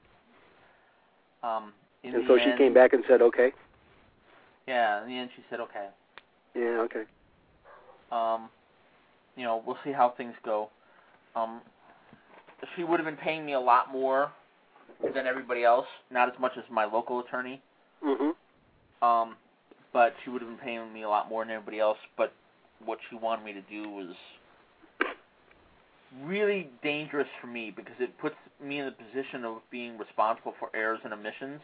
Um, in and the so end, she came back and said, okay. Yeah, in the end she said, okay. Yeah, okay. Um, you know, we'll see how things go. Um, she would have been paying me a lot more than everybody else, not as much as my local attorney. Mm-hmm. Um, but she would have been paying me a lot more than everybody else. But what she wanted me to do was really dangerous for me because it puts me in the position of being responsible for errors and omissions.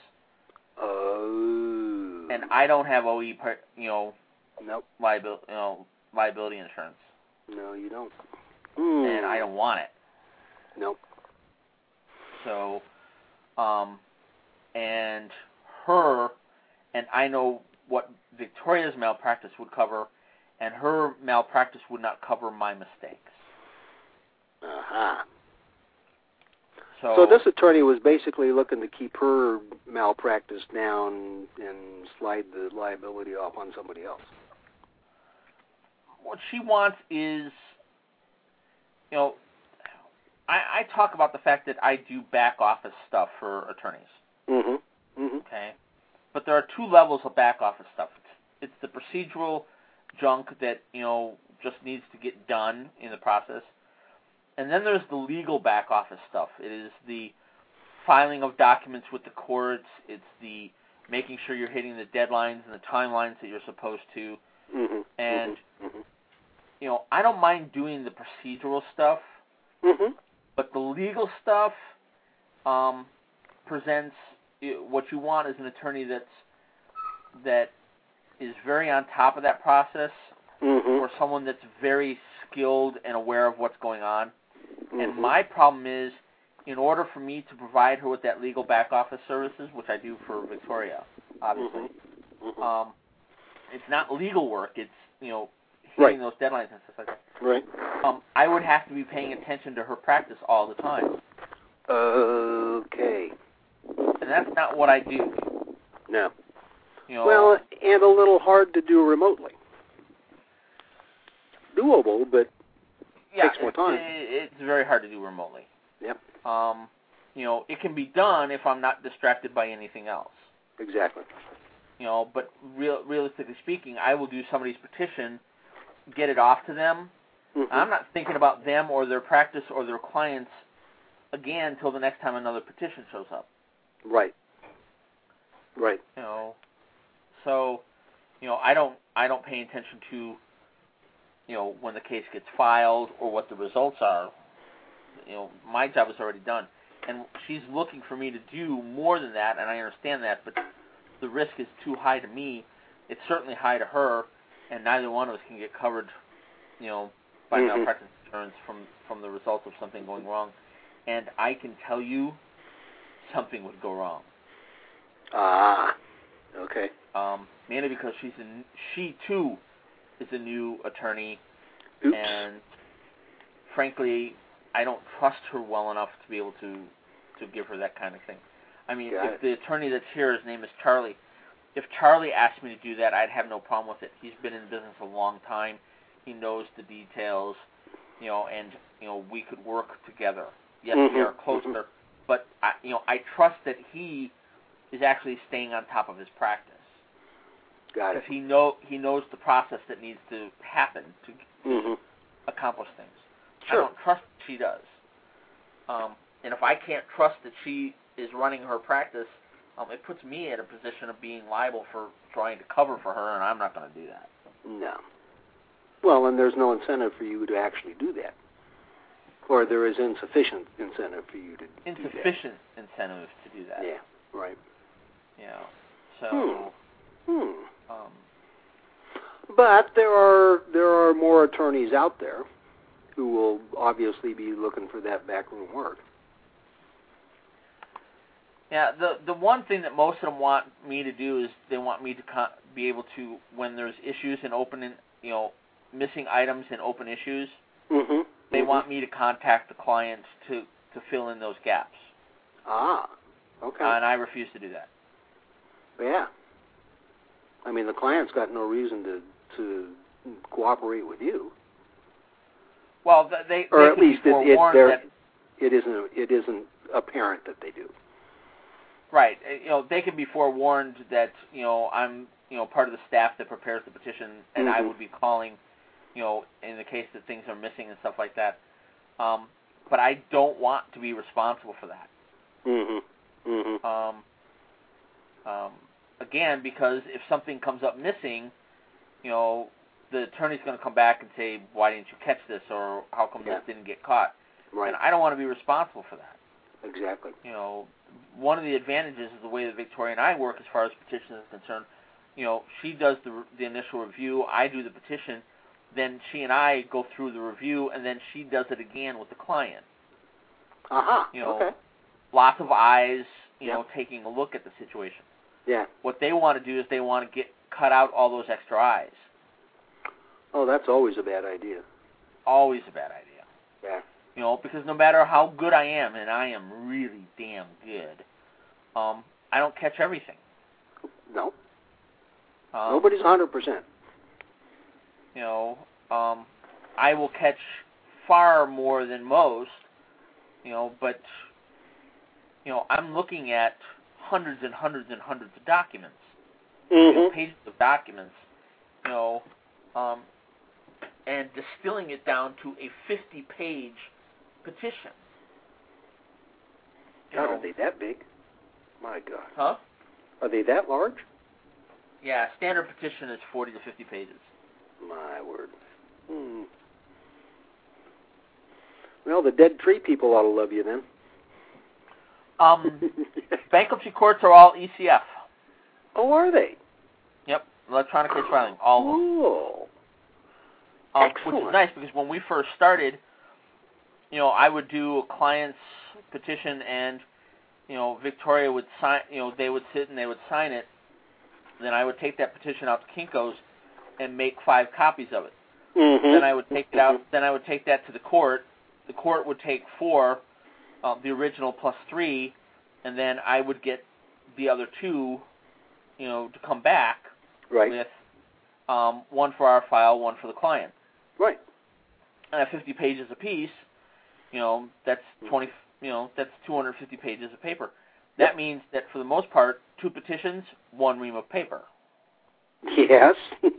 Oh. And I don't have O E, you know, nope. liability, you know, liability insurance. No, you don't. Mm. And I don't want it. Nope. So, um, and her, and I know what Victoria's malpractice would cover, and her malpractice would not cover my mistakes. Uh-huh. So, so this attorney was basically looking to keep her malpractice down and slide the liability off on somebody else. what she wants is, you know, I, I talk about the fact that I do back office stuff for attorneys. Mm-hmm. Mm-hmm. Okay, but there are two levels of back office stuff. It's, it's the procedural junk that, you know, just needs to get done in the process, and then there's the legal back office stuff. It is the filing of documents with the courts. It's the making sure you're hitting the deadlines and the timelines that you're supposed to. Mm-hmm. And, mm-hmm. you know, I don't mind doing the procedural stuff, mm-hmm. but the legal stuff um, presents what you want is an attorney that's that is very on top of that process, mm-hmm. or someone that's very skilled and aware of what's going on. Mm-hmm. And my problem is, in order for me to provide her with that legal back office services, which I do for Victoria, obviously, mm-hmm. Mm-hmm. um, it's not legal work. It's, you know, hitting right. those deadlines and stuff like that. Right. Um, I would have to be paying attention to her practice all the time. Okay. And that's not what I do. No. You know, Well, and a little hard to do remotely. Doable, but yeah, takes more time. It, it's very hard to do remotely. Yep. Um, you know, it can be done if I'm not distracted by anything else. Exactly. You know, but real, realistically speaking, I will do somebody's petition, get it off to them. Mm-hmm. I'm not thinking about them or their practice or their clients again until the next time another petition shows up. Right. Right. You know, so, you know, I don't, I don't pay attention to, you know, when the case gets filed or what the results are. You know, my job is already done. And she's looking for me to do more than that, and I understand that, but the risk is too high to me. It's certainly high to her, and neither one of us can get covered, you know, by mm-hmm. malpractice insurance from, from the result of something going wrong. And I can tell you something would go wrong. Ah, okay. Um, mainly because she's a, she, too, is a new attorney, Oops. and frankly, I don't trust her well enough to be able to, to give her that kind of thing. I mean, Got if it. the attorney that's here, his name is Charlie, if Charlie asked me to do that, I'd have no problem with it. He's been in business a long time. He knows the details, you know, and, you know, we could work together. Yes, mm-hmm. we are closer, mm-hmm. but, I, you know, I trust that he is actually staying on top of his practice. Got it. Because he, know, he knows the process that needs to happen to mm-hmm. accomplish things. Sure. I don't trust that she does. Um, and if I can't trust that she is running her practice, um, it puts me in a position of being liable for trying to cover for her, and I'm not going to do that. No. Well, and there's no incentive for you to actually do that. Or there is insufficient incentive for you to Insufficient do that. incentive to do that. Yeah, right. You know, so... Hmm. Hmm. Um, but there are there are more attorneys out there who will obviously be looking for that backroom work. Yeah, the the one thing that most of them want me to do is they want me to con- be able to, when there's issues in open, in, you know, missing items in open issues, mm-hmm. they mm-hmm. want me to contact the clients to, to fill in those gaps. Ah, okay. Uh, and I refuse to do that. Yeah. I mean, the client's got no reason to to cooperate with you. Well, they, or they at can least be it, it, forewarned that, it isn't it isn't apparent that they do. right. You know, they can be forewarned that, you know, I'm, you know, part of the staff that prepares the petition, and mm-hmm. I would be calling, you know, in the case that things are missing and stuff like that. Um, but I don't want to be responsible for that. Mm-hmm. Mm-hmm. Um, um, again, because if something comes up missing, you know, the attorney's going to come back and say, why didn't you catch this, or how come yeah. this didn't get caught? Right. And I don't want to be responsible for that. Exactly. You know, one of the advantages of the way that Victoria and I work as far as petitions is concerned, you know, she does the, the initial review, I do the petition, then she and I go through the review, and then she does it again with the client. Uh-huh. You know, okay. Lots of eyes, you yep. know, taking a look at the situation. Yeah. What they want to do is they want to get cut out all those extra eyes. Oh, that's always a bad idea. Always a bad idea. Yeah. You know, because no matter how good I am, and I am really damn good, um, I don't catch everything. No. Um, Nobody's one hundred percent. You know, um, I will catch far more than most, you know, but, you know, I'm looking at hundreds and hundreds and hundreds of documents, Mm-hmm. you know, pages of documents, you know, um, and distilling it down to a fifty-page petition. You God, know, are they that big? My God. Huh? Are they that large? Yeah, standard petition is forty to fifty pages. My word. Hmm. Well, the dead tree people ought to love you then. Um, bankruptcy courts are all E C F. Oh, are they? Yep, electronic case filing, all of them. Oh. Um, which Excellent. is nice because when we first started, you know, I would do a client's petition and, you know, Victoria would sign, you know, they would sit and they would sign it. Then I would take that petition out to Kinko's and make five copies of it. Mm-hmm. Then I would take it out. Then I would take that to the court. The court would take four, uh, the original plus three, and then I would get the other two, you know, to come back Right. with um, one for our file, one for the client. Right. And at fifty pages apiece, you know, that's twenty. You know, that's two hundred fifty pages of paper. That Yep. means that for the most part, two petitions, one ream of paper. Yes.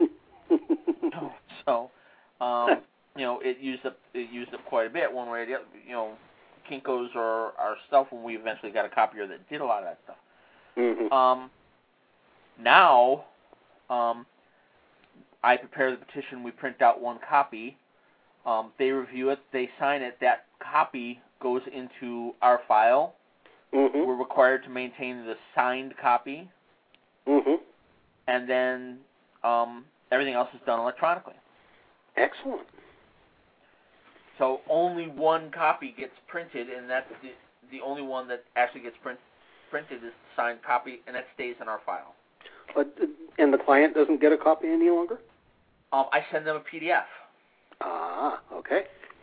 So, um, you know, it used up it used up quite a bit one way or the other. You know, Kinko's or our stuff when we eventually got a copier that did a lot of that stuff. Mm-hmm. Um, now, um, I prepare the petition. We print out one copy. Um, they review it. They sign it. That copy goes into our file. Mm-hmm. We're required to maintain the signed copy, Mm-hmm. and then um, everything else is done electronically. Excellent. So only one copy gets printed, and that's the, the only one that actually gets print, printed is the signed copy, and that stays in our file. But, and the client doesn't get a copy any longer? Um, I send them a P D F. Ah, okay.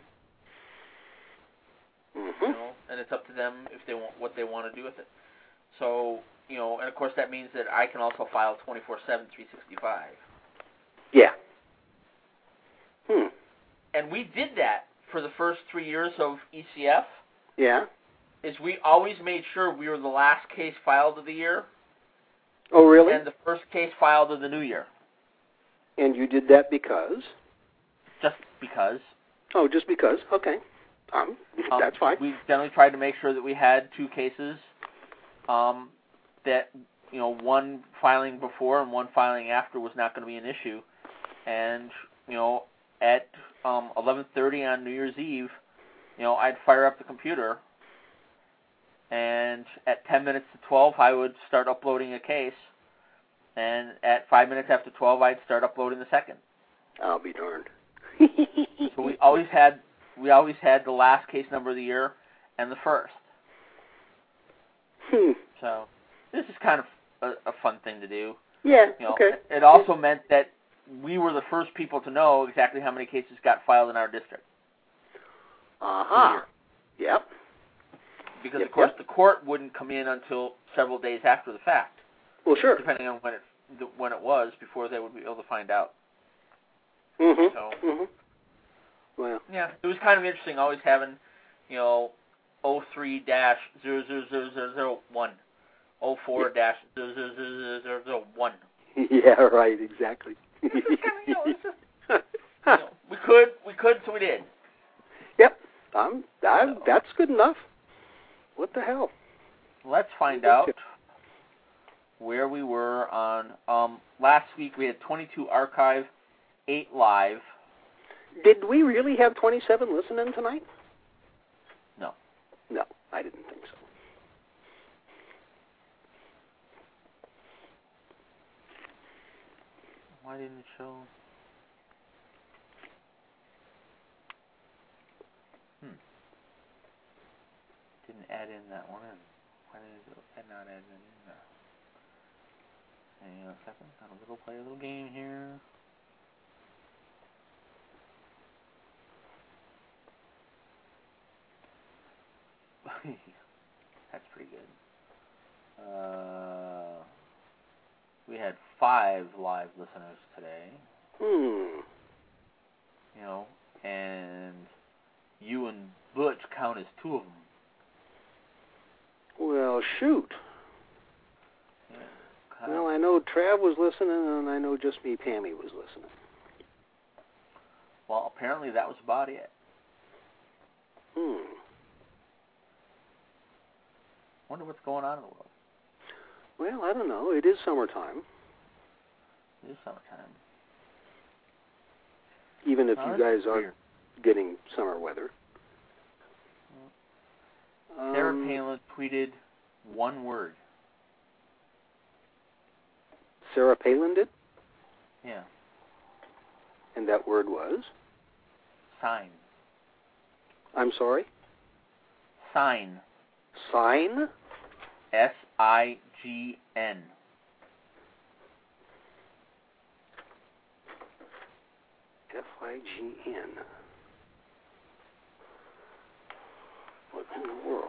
Mm-hmm. You know, and it's up to them if they want what they want to do with it. So, you know, and of course that means that I can also file twenty-four seven, three sixty-five. Yeah. Hmm. And we did that for the first three years of E C F. Yeah. Is we always made sure we were the last case filed of the year Oh, really? and the first case filed of the new year. And you did that because? Just because. Oh, just because? Okay. Um, Um, that's fine. We generally tried to make sure that we had two cases um, that, you know, one filing before and one filing after was not going to be an issue. And, you know, at um, eleven thirty on New Year's Eve, you know, I'd fire up the computer, and at ten minutes to twelve, I would start uploading a case, and at five minutes after twelve, I'd start uploading the second. I'll be darned. So we always had we always had the last case number of the year and the first. Hmm. So this is kind of a, a fun thing to do. Yeah, You know, okay. It also meant that we were the first people to know exactly how many cases got filed in our district. Uh-huh. Yep. Because, Yep, of course, yep. the court wouldn't come in until several days after the fact, Well, sure. depending on when it when it was, before they would be able to find out. Mm-hmm. So, Mm-hmm. Well, yeah, it was kind of interesting always having, you know, oh three dash zero zero zero zero zero one, oh four dash zero zero zero zero zero one. yeah, right, exactly. This is kind of, you know, it's just, you know, we could, we could, so we did. Yep. I'm, I'm, that's good enough. What the hell? Let's find out where we were on, um, last week we had twenty-two archive, eight live. Did we really have twenty-seven listening tonight? No. No, I didn't think so. Why didn't it show? Hmm. Didn't add in that one in. Why did it not add it in there? Hang on a second. I'll little play a little game here. That's pretty good. Uh, we had five live listeners today. Hmm. down as two of them. Well, shoot. Yeah. Well, I know Trav was listening, and I know just me, Pammy, was listening. Well, apparently that was about it. Hmm. Wonder what's going on in the world. Well, I don't know. It is summertime. It is summertime. Even if Oh, you that's guys weird. aren't getting summer weather. Sarah Um, Palin tweeted one word. Sarah Palin did? Yeah. And that word was? Sign. I'm sorry? Sign. Sign? S I G N. F I G N. What in the world?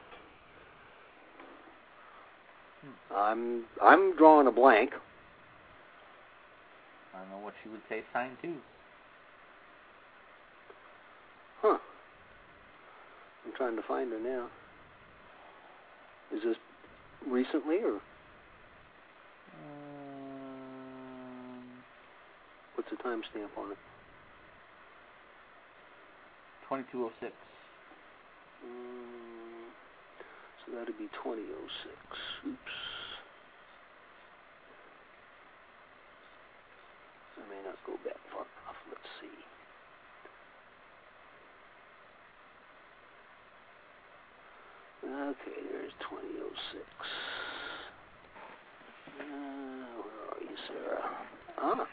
Hmm. I'm I'm drawing a blank. I don't know what she would say sign to. Huh. I'm trying to find her now. Is this recently or Um, what's the timestamp on it? twenty-two oh six. Um, so that'd be twenty oh six. Oops. I may not go back far enough. Let's see. Okay, there's twenty oh six. Uh, where are you, Sarah? Ah.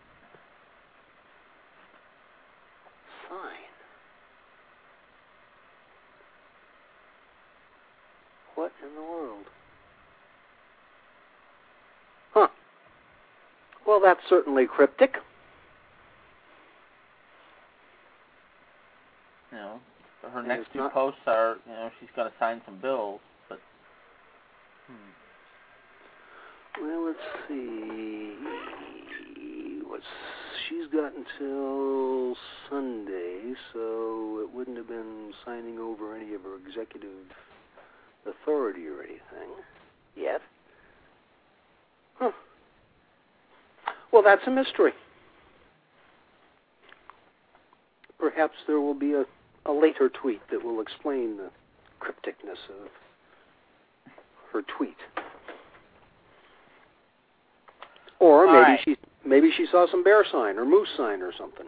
Sign. What in the world? Huh. Well, that's certainly cryptic. You know, her And next it's two not- posts are, you know, she's going to sign some bills, but, hmm. Well, let's see. What's she's got until Sunday, so it wouldn't have been signing over any of her executive authority or anything yet. Huh. Well, that's a mystery. Perhaps there will be a, a later tweet that will explain the crypticness of her tweet. Or All maybe right. she maybe she saw some bear sign or moose sign or something.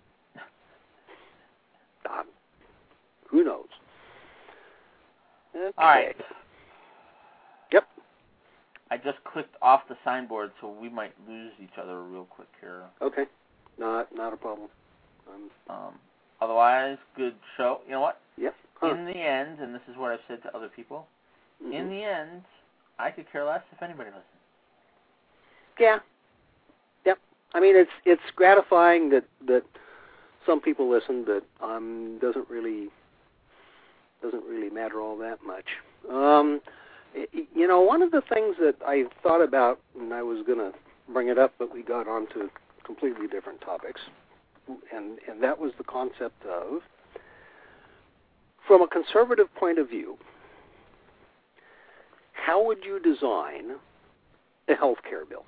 God, who knows? Okay. All right. Yep. I just clicked off the signboard, so we might lose each other real quick here. Okay. Not not a problem. Um, Um, otherwise, good show. You know what? yep. Huh. In the end, and this is what I've said to other people, Mhm. in the end, I could care less if anybody listens. Yeah. Yep. I mean, it's it's gratifying that, that some people listen, but um doesn't really doesn't really matter all that much. Um, y- you know, one of the things that I thought about, and I was going to bring it up, but we got on to completely different topics, and and that was the concept of, from a conservative point of view, how would you design a health care bill?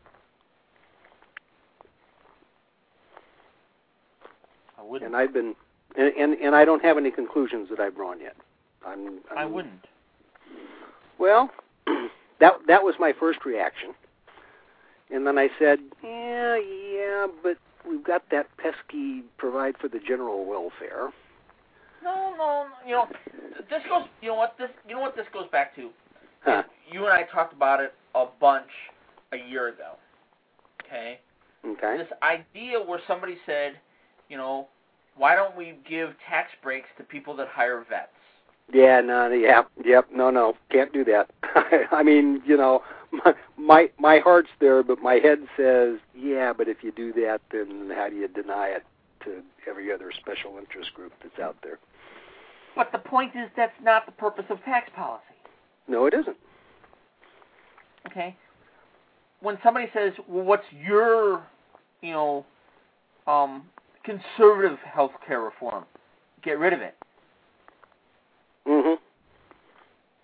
I wouldn't. And I've been, and, and and I don't have any conclusions that I've drawn yet. I'm, I'm I wouldn't. Well, that that was my first reaction, and then I said, yeah, yeah, but we've got that pesky provide for the general welfare. No, no, you know, this goes. You know what this? You know what this goes back to? Huh. You and I talked about it a bunch a year ago. Okay. Okay. This idea where somebody said, you know, why don't we give tax breaks to people that hire vets? Yeah, no, yeah, yep, no, no, can't do that. I mean, you know, my, my my heart's there, but my head says, yeah, but if you do that, then how do you deny it to every other special interest group that's out there? But the point is, that's not the purpose of tax policy. No, it isn't. Okay. When somebody says, well, what's your, you know, um, conservative health care reform? Get rid of it.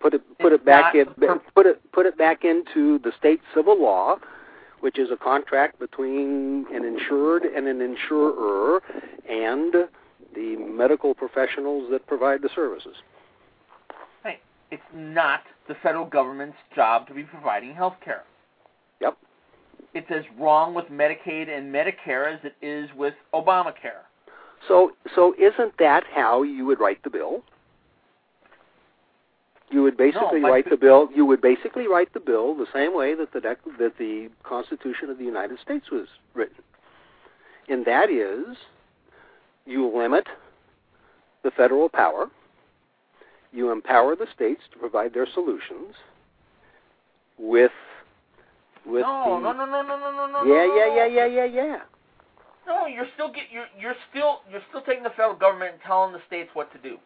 put it put It's it back in not- put it put it back into the state civil law, which is a contract between an insured and an insurer and the medical professionals that provide the services. Right. It's not the federal government's job to be providing health care. Yep. It's as wrong with Medicaid and Medicare as it is with Obamacare. So so isn't that how you would write the bill? You would basically No, write but- the bill. You would basically write the bill the same way that the dec- that the Constitution of the United States was written, and that is, you limit the federal power. You empower the states to provide their solutions with with No, the no, no, no, no, no, no, no. yeah no, yeah no. yeah yeah yeah yeah. No, you're still get you're you're still you're still taking the federal government and telling the states what to do.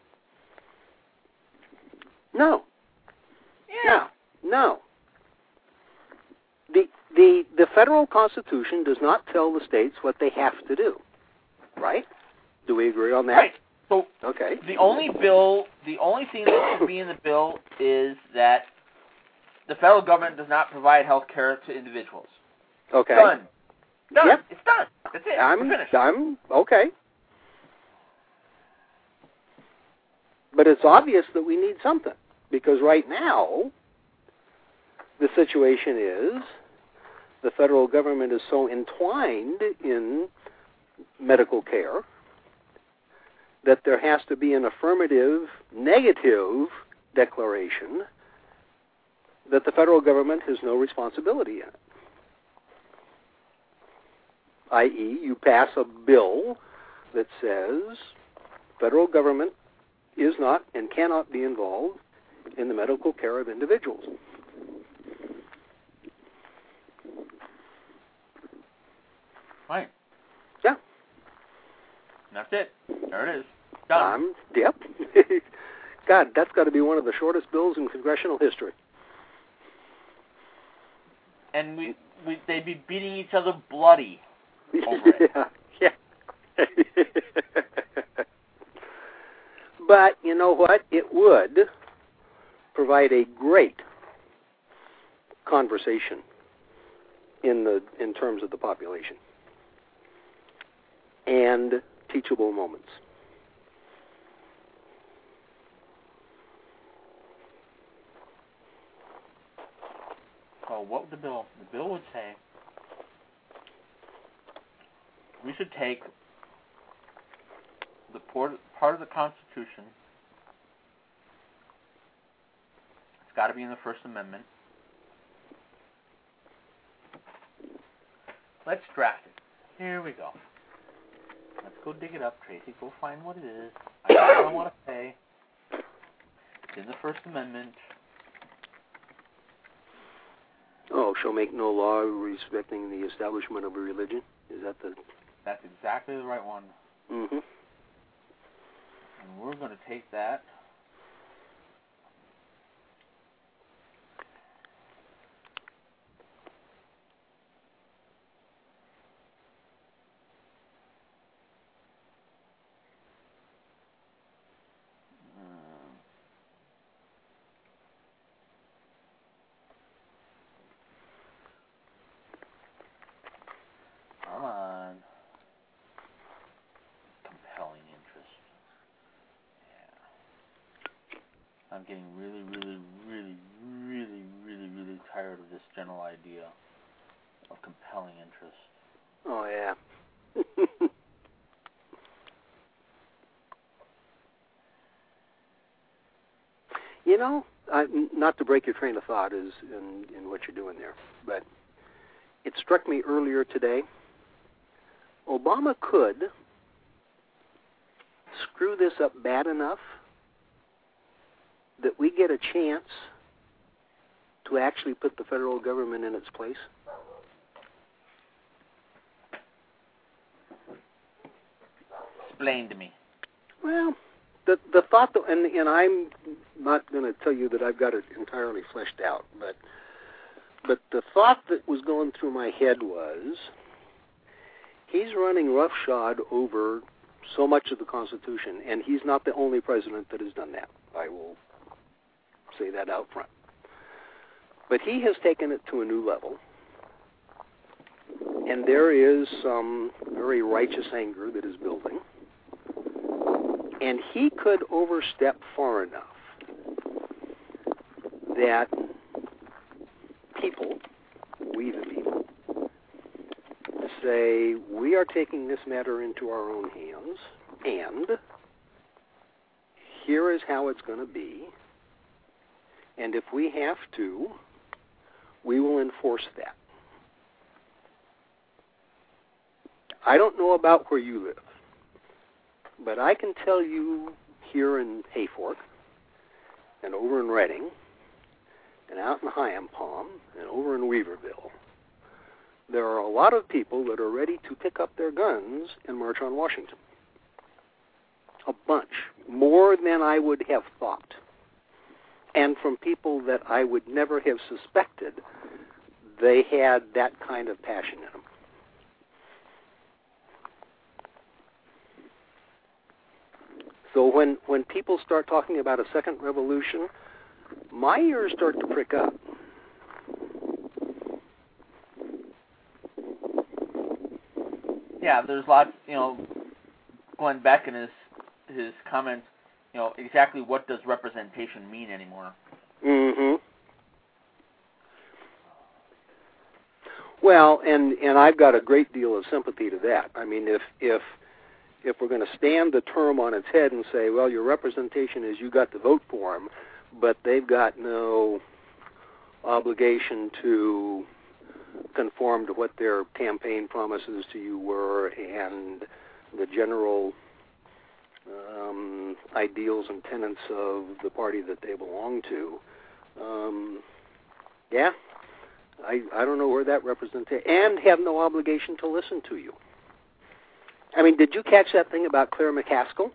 No. Yeah. No, no. The the the federal Constitution does not tell the states what they have to do, right? Do we agree on that? Right. So Okay. the only bill, the only thing that should be in the bill is that the federal government does not provide health care to individuals. Okay. Done. Done. Yep. It's done. That's it. I'm We're finished. I'm okay. But it's obvious that we need something, because right now the situation is the federal government is so entwined in medical care that there has to be an affirmative negative declaration that the federal government has no responsibility in it. that is, you pass a bill that says federal government is not and cannot be involved in the medical care of individuals. Right. Yeah. That's it. There it is. Done. Um, yep. God, that's got to be one of the shortest bills in congressional history. And we, we they'd be beating each other bloody over it. Yeah. Yeah. But you know what? It would provide a great conversation in the in terms of the population and teachable moments. So what would the bill? The bill would say we should take the part part of the Constitution. It's got to be in the First Amendment. Let's draft it. Here we go. Let's go dig it up, Tracy. Go find what it is. I know what I want to say. It's in the First Amendment. Oh, shall make no law respecting the establishment of a religion? Is that the... That's exactly the right one. Mm-hmm. And we're going to take that. Come on. Compelling interest. Yeah. I'm getting really, really, really, really, really, really tired of this general idea of compelling interest. Oh, yeah. You know, uh, not to break your train of thought is in, in what you're doing there, but it struck me earlier today. Obama could screw this up bad enough that we get a chance to actually put the federal government in its place. Explain to me. Well, the the thought, that, and and I'm not going to tell you that I've got it entirely fleshed out, but but the thought that was going through my head was, he's running roughshod over so much of the Constitution, and he's not the only president that has done that. I will say that out front. But he has taken it to a new level, and there is some very righteous anger that is building, and he could overstep far enough that people, we the people, say, we are taking this matter into our own hands, and here is how it's going to be, and if we have to, we will enforce that. I don't know about where you live, but I can tell you here in Hayfork, and over in Reading, and out in Hyam Palm, and over in Weaverville, there are a lot of people that are ready to pick up their guns and march on Washington. A bunch. More than I would have thought. And from people that I would never have suspected they had that kind of passion in them. So when, when people start talking about a second revolution, my ears start to prick up. Yeah, there's lots, you know, Glenn Beck in his, his comments, you know, exactly what does representation mean anymore? Mm-hmm. Well, and, and I've got a great deal of sympathy to that. I mean, if if if we're going to stand the term on its head and say, well, your representation is you got to vote for them, but they've got no obligation to conform to what their campaign promises to you were and the general um, ideals and tenets of the party that they belong to. Um, yeah, I I don't know where that represents, and have no obligation to listen to you. I mean, did you catch that thing about Claire McCaskill?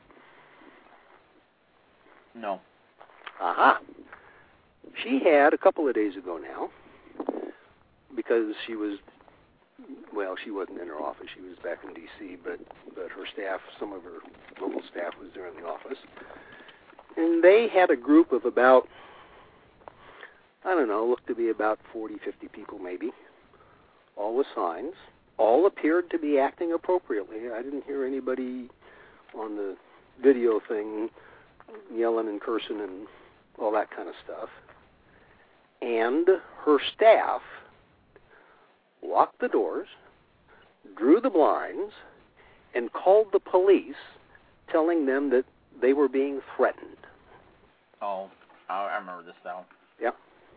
No. Aha. She had, a couple of days ago now, because she was, well, she wasn't in her office. She was back in D C, but, but her staff, some of her local staff was there in the office. And they had a group of about, I don't know, looked to be about forty, fifty people maybe, all with signs. All appeared to be acting appropriately. I didn't hear anybody on the video thing yelling and cursing and all that kind of stuff. And her staff locked the doors, drew the blinds, and called the police, telling them that they were being threatened. Oh, I remember this now. Yeah.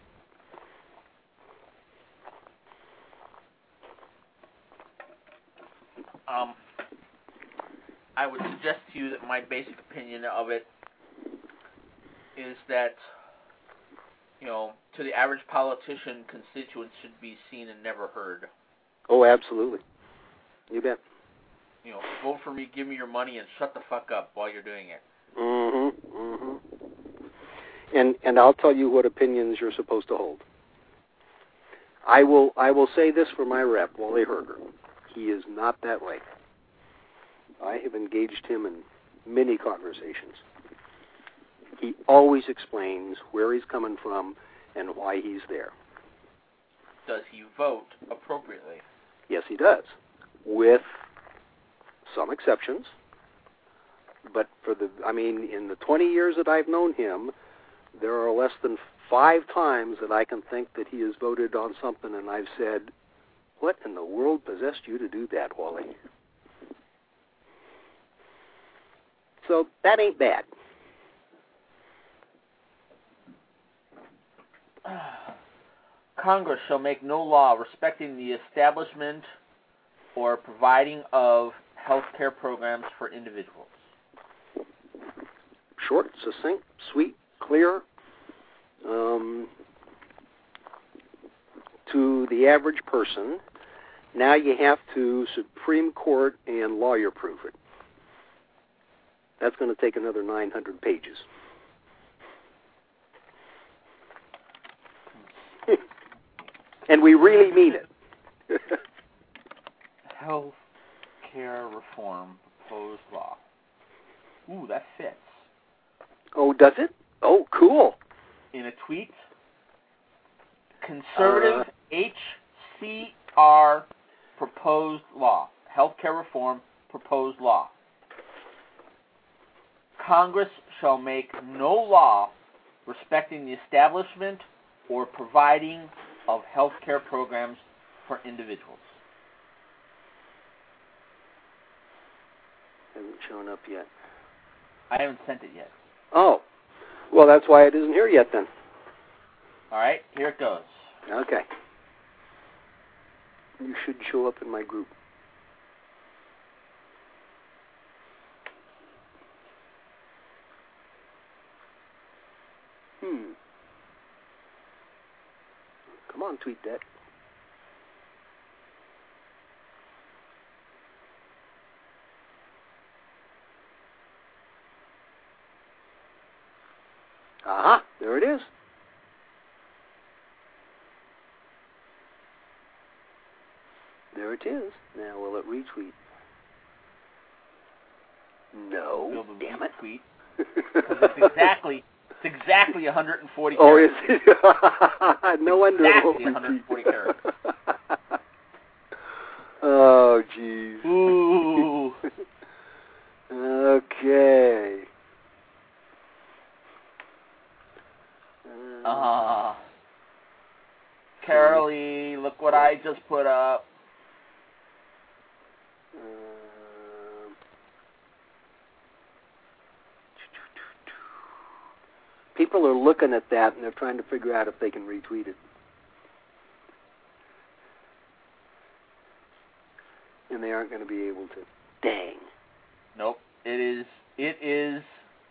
Um, I would suggest to you that my basic opinion of it is that, you know, to the average politician, constituents should be seen and never heard. Oh, absolutely. You bet. You know, vote for me, give me your money, and shut the fuck up while you're doing it. Mm-hmm. Mm-hmm. And and I'll tell you what opinions you're supposed to hold. I will I will say this for my rep, Wally Herger. He is not that way. I have engaged him in many conversations. He always explains where he's coming from and why he's there. Does he vote appropriately? Yes, he does, with some exceptions. But for the, I mean, in the twenty years that I've known him, there are less than five times that I can think that he has voted on something and I've said, what in the world possessed you to do that, Wally? So that ain't bad. Congress shall make no law respecting the establishment or providing of health care programs for individuals. Short, succinct, sweet, clear, um, to the average person. Now you have to Supreme Court and lawyer proof it. That's going to take another nine hundred pages. And we really mean it. Health care reform proposed law. Ooh, that fits. Oh, does it? Oh, cool. in a tweet, conservative Uh, H C R proposed law, healthcare reform proposed law. Congress shall make no law respecting the establishment or providing of healthcare programs for individuals. Hasn't shown up yet. I haven't sent it yet. Oh, well, that's why it isn't here yet then. All right, here it goes. Okay. You should show up in my group. Hmm. Come on, tweet that. Aha, there it is. There it is. Now, will it retweet? No. You'll be Damn it. Tweet. It's exactly, it's exactly one hundred forty Oh, characters. is it? No wonder. Exactly it one won't hundred forty characters. Oh, jeez. Ooh. Okay. Ah. Uh, Carolee, look what I just put up. Um, people are looking at that and they're trying to figure out if they can retweet it. And they aren't going to be able to. Dang. Nope. It is, it is,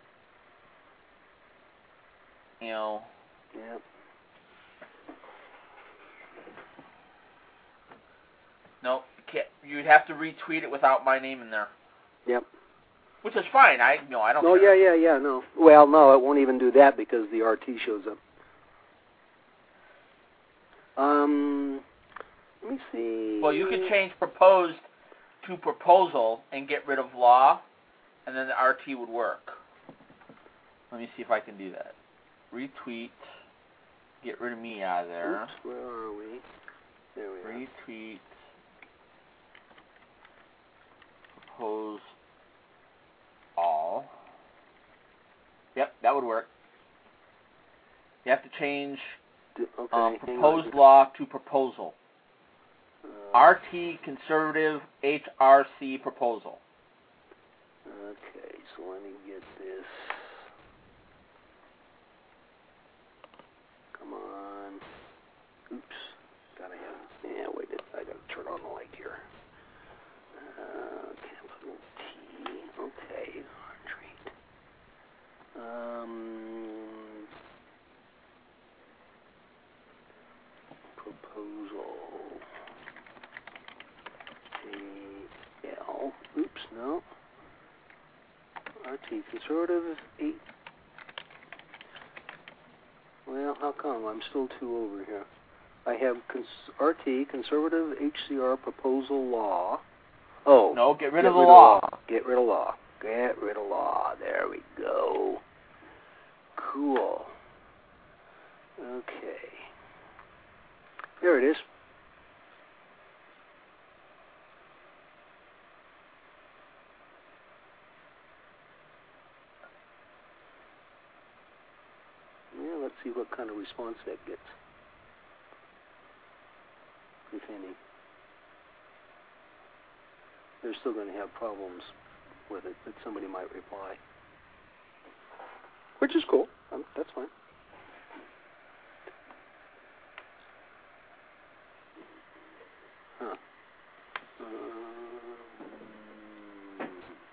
you know. Yep. Nope. You can't, you'd have to retweet it without my name in there. Yep. Which is fine. I, you know, I don't Oh, care. yeah, yeah, yeah, no. Well, no, it won't even do that because the R T shows up. Um, let me see. Well, you could change proposed to proposal and get rid of law, and then the R T would work. Let me see if I can do that. Retweet. Get rid of me out of there. Oops, where are we? There we are. Retweet. Propose all. Yep, that would work. You have to change D- okay, um, hang proposed on. law to proposal. Uh, R T conservative H R C proposal. Okay, so let me get this. Come on. Oops. Gotta have. Yeah, wait. I gotta turn on the light here. Uh, capital T. Okay. Treat. Um. Proposal. A L. Oops. No. R T conservative eight. Well, how come? I'm still two over here. I have cons- R T conservative H C R proposal law. Oh. No, get rid get of the rid law. Of law. Get rid of law. Get rid of law. There we go. Cool. Okay. There it is. Yeah, let's see what kind of response that gets, if any. They're still going to have problems with it, but somebody might reply. Which is cool. Um, that's fine. Huh. Um,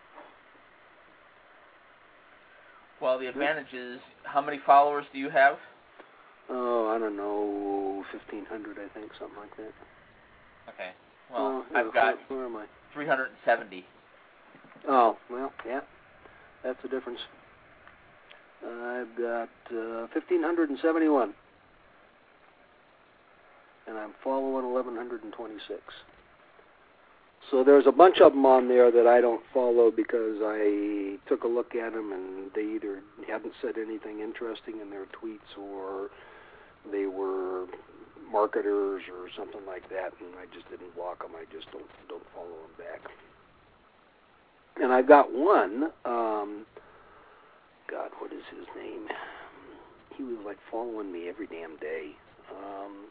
Well, the advantage is, how many followers do you have? oh, I don't know, fifteen hundred, I think, something like that. Okay. Well, yeah, I've got Where, where am I? three hundred seventy. Oh, well, yeah. That's the difference. I've got uh, fifteen seventy-one. And I'm following eleven twenty-six. So there's a bunch of them on there that I don't follow because I took a look at them and they either hadn't said anything interesting in their tweets or they were marketers or something like that, and I just didn't block them. I just don't don't follow them back. And I've got one. Um, God, what is his name? He was like following me every damn day. Um,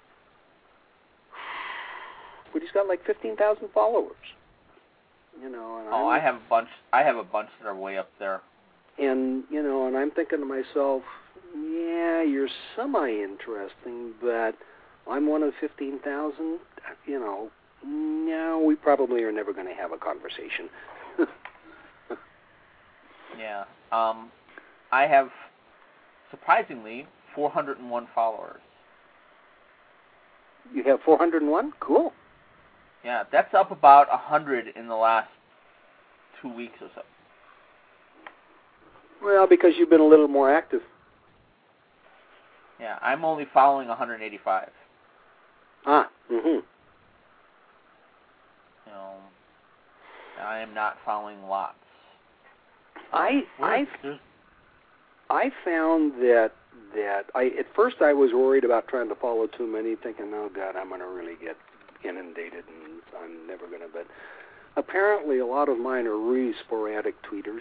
but he's got like fifteen thousand followers. You know. And oh, I'm, I have a bunch. I have a bunch that are way up there. And you know, and I'm thinking to myself, yeah, you're semi-interesting, but I'm one of fifteen thousand. You know, no, we probably are never going to have a conversation. Yeah. Um, I have surprisingly four hundred one followers. You have four hundred one? Cool. Yeah, that's up about one hundred in the last two weeks or so. Well, because you've been a little more active. Yeah, I'm only following one hundred eighty-five. Ah, mm-hmm. You know, I am not following lots. I I There's, I found that that I at first I was worried about trying to follow too many, thinking, oh God, I'm going to really get inundated, and I'm never going to. But apparently, a lot of mine are really sporadic tweeters.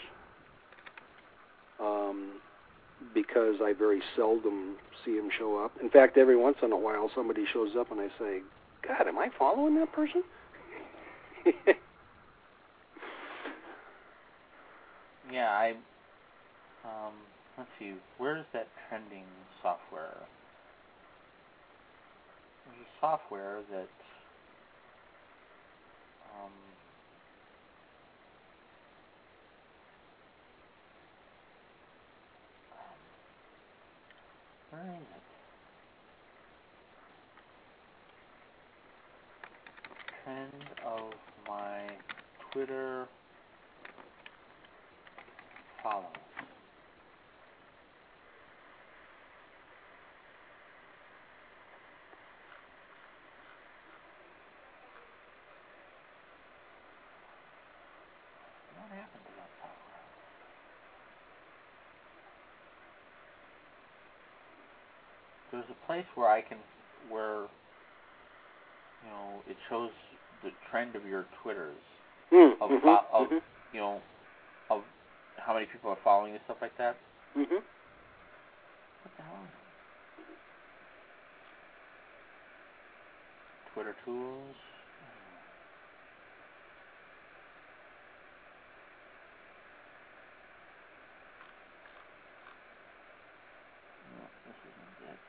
Um, because I very seldom see them show up. In fact, every once in a while, somebody shows up and I say, God, am I following that person? yeah, I, um, let's see, where is that trending software? There's a software that, um, where is it? Trend of my Twitter follows. What happened to that software? There's a place where I can, where, you know, it shows the trend of your Twitters, mm, of, mm-hmm, fo- of mm-hmm, you know, of how many people are following you, stuff like that. mm-hmm. What the hell is it? Twitter tools. No, this isn't it.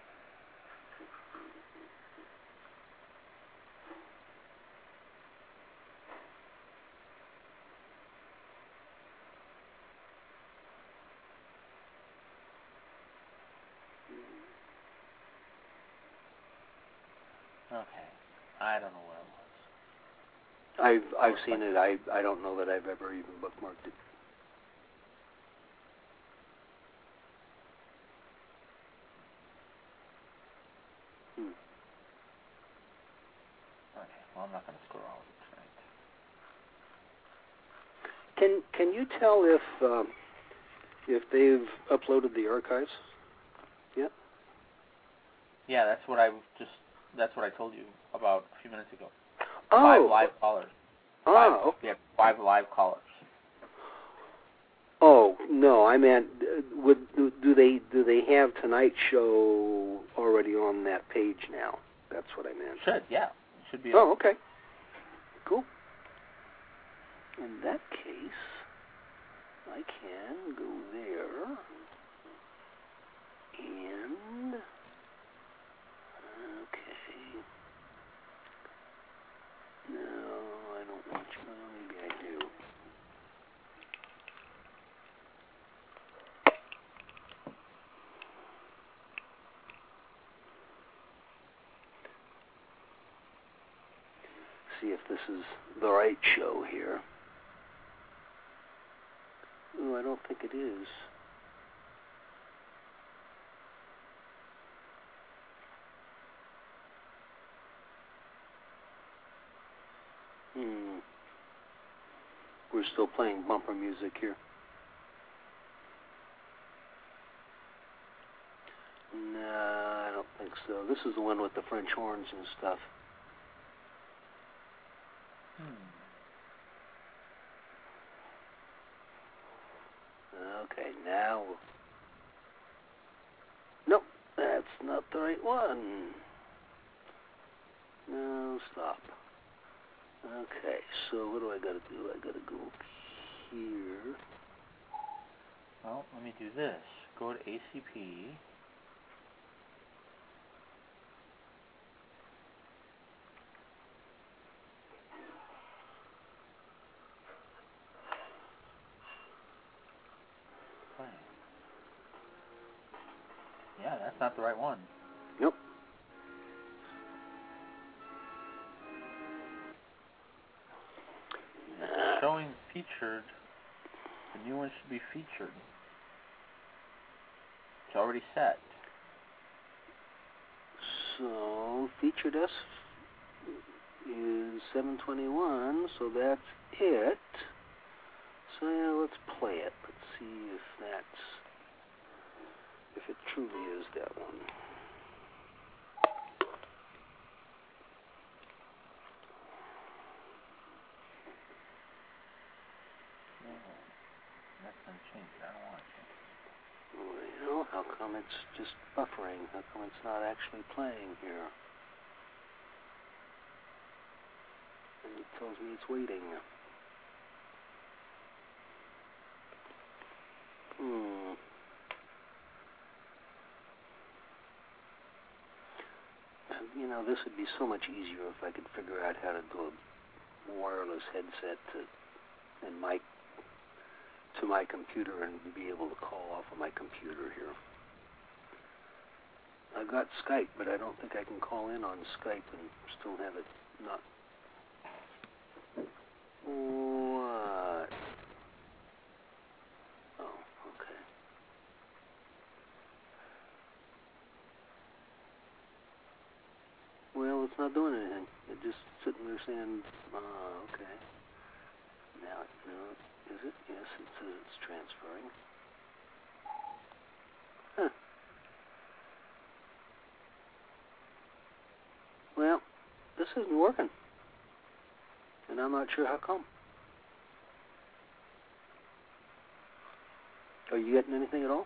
Okay, I don't know where it was. I've I've seen it. I I don't know that I've ever even bookmarked it. Hmm. Okay, well, I'm not going to scroll all of it tonight. Can can you tell if um, if they've uploaded the archives yet? Yeah, that's what I just, that's what I told you about a few minutes ago. Oh. Five live callers. Oh. Five, yeah, five live callers. Oh no, I meant uh, would do, do they do they have tonight's show already on that page now? That's what I meant. Should, yeah. It should be. Oh, okay. Cool. In that case, I can go there and okay. No, I don't want you. Well, maybe I do. See if this is the right show here. Oh, I don't think it is. Hmm. we're still playing bumper music here. No, I don't think so. This is the one with the French horns and stuff. Hmm. Okay, now... Nope, that's not the right one. No, stop. Okay, so what do I gotta do? I gotta go here. Well, let me do this. Go to A C P. Play. Yeah, that's not the right one. Nope. Showing featured. The new one should be featured. It's already set. So, featured S is seven twenty-one, so that's it. So, yeah, let's play it. Let's see if that's, if it truly is that one. That's going to change it. I don't want it. Well, how come it's just buffering? How come it's not actually playing here? And it tells me it's waiting. Hmm. You know, this would be so much easier if I could figure out how to do a wireless headset to and mic to my computer and be able to call off of my computer here. I've got Skype, but I don't think I can call in on Skype and still have it not. What? Oh, okay. Well, it's not doing anything. It's just sitting there saying, uh, okay. Now, no, is it? Yes, it says it's transferring. Huh. Well, this isn't working. And I'm not sure how come. Are you getting anything at all?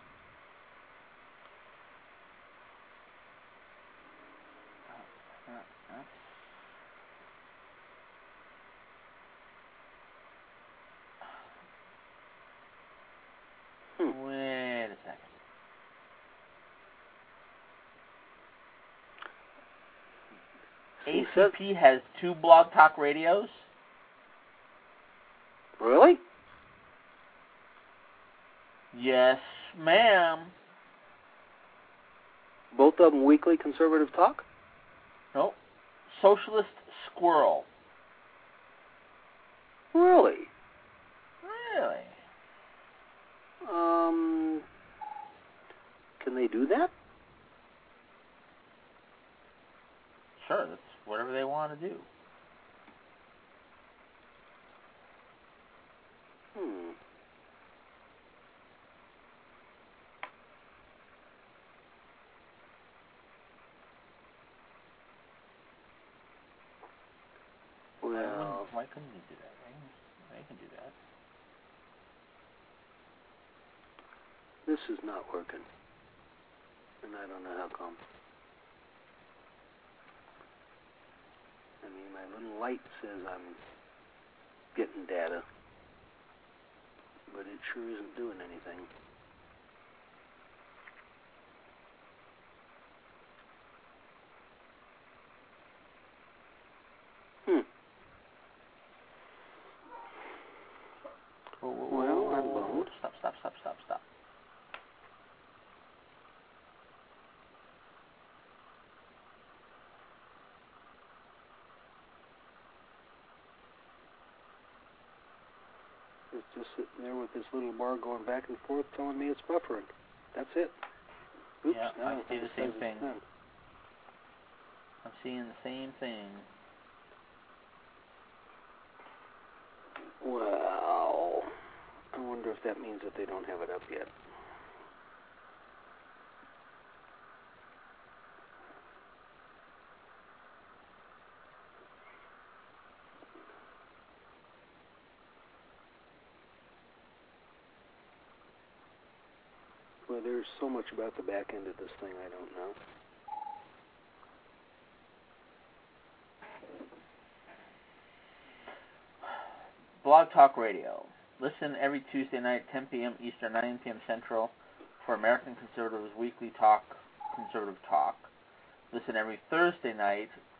Hmm. Wait a second. A C P has two Blog Talk radios? Really? Yes, ma'am. Both of them weekly conservative talk? Nope. Socialist Squirrel. Really? Really? Um, can they do that? Sure, that's whatever they want to do. Hmm. Why, Well, wouldn't- why couldn't you do that? They, they can do that. this is not working. And I don't know how come. I mean, my little light says I'm getting data, but it sure isn't doing anything. Hmm. Whoa, whoa, whoa, Well, whoa, I'm whoa, whoa. boned. Stop, stop, stop, stop, stop. It's just sitting there with this little bar going back and forth telling me it's buffering. That's it. Oops, Yeah, now I see it the says same it's thing. done. I'm seeing the same thing. Well, I wonder if that means that they don't have it up yet. Well, there's so much about the back end of this thing I don't know. Blog Talk Radio. Listen every Tuesday night, ten p.m. Eastern, nine p.m. Central, for American Conservatives Weekly Talk, Conservative Talk. Listen every Thursday night,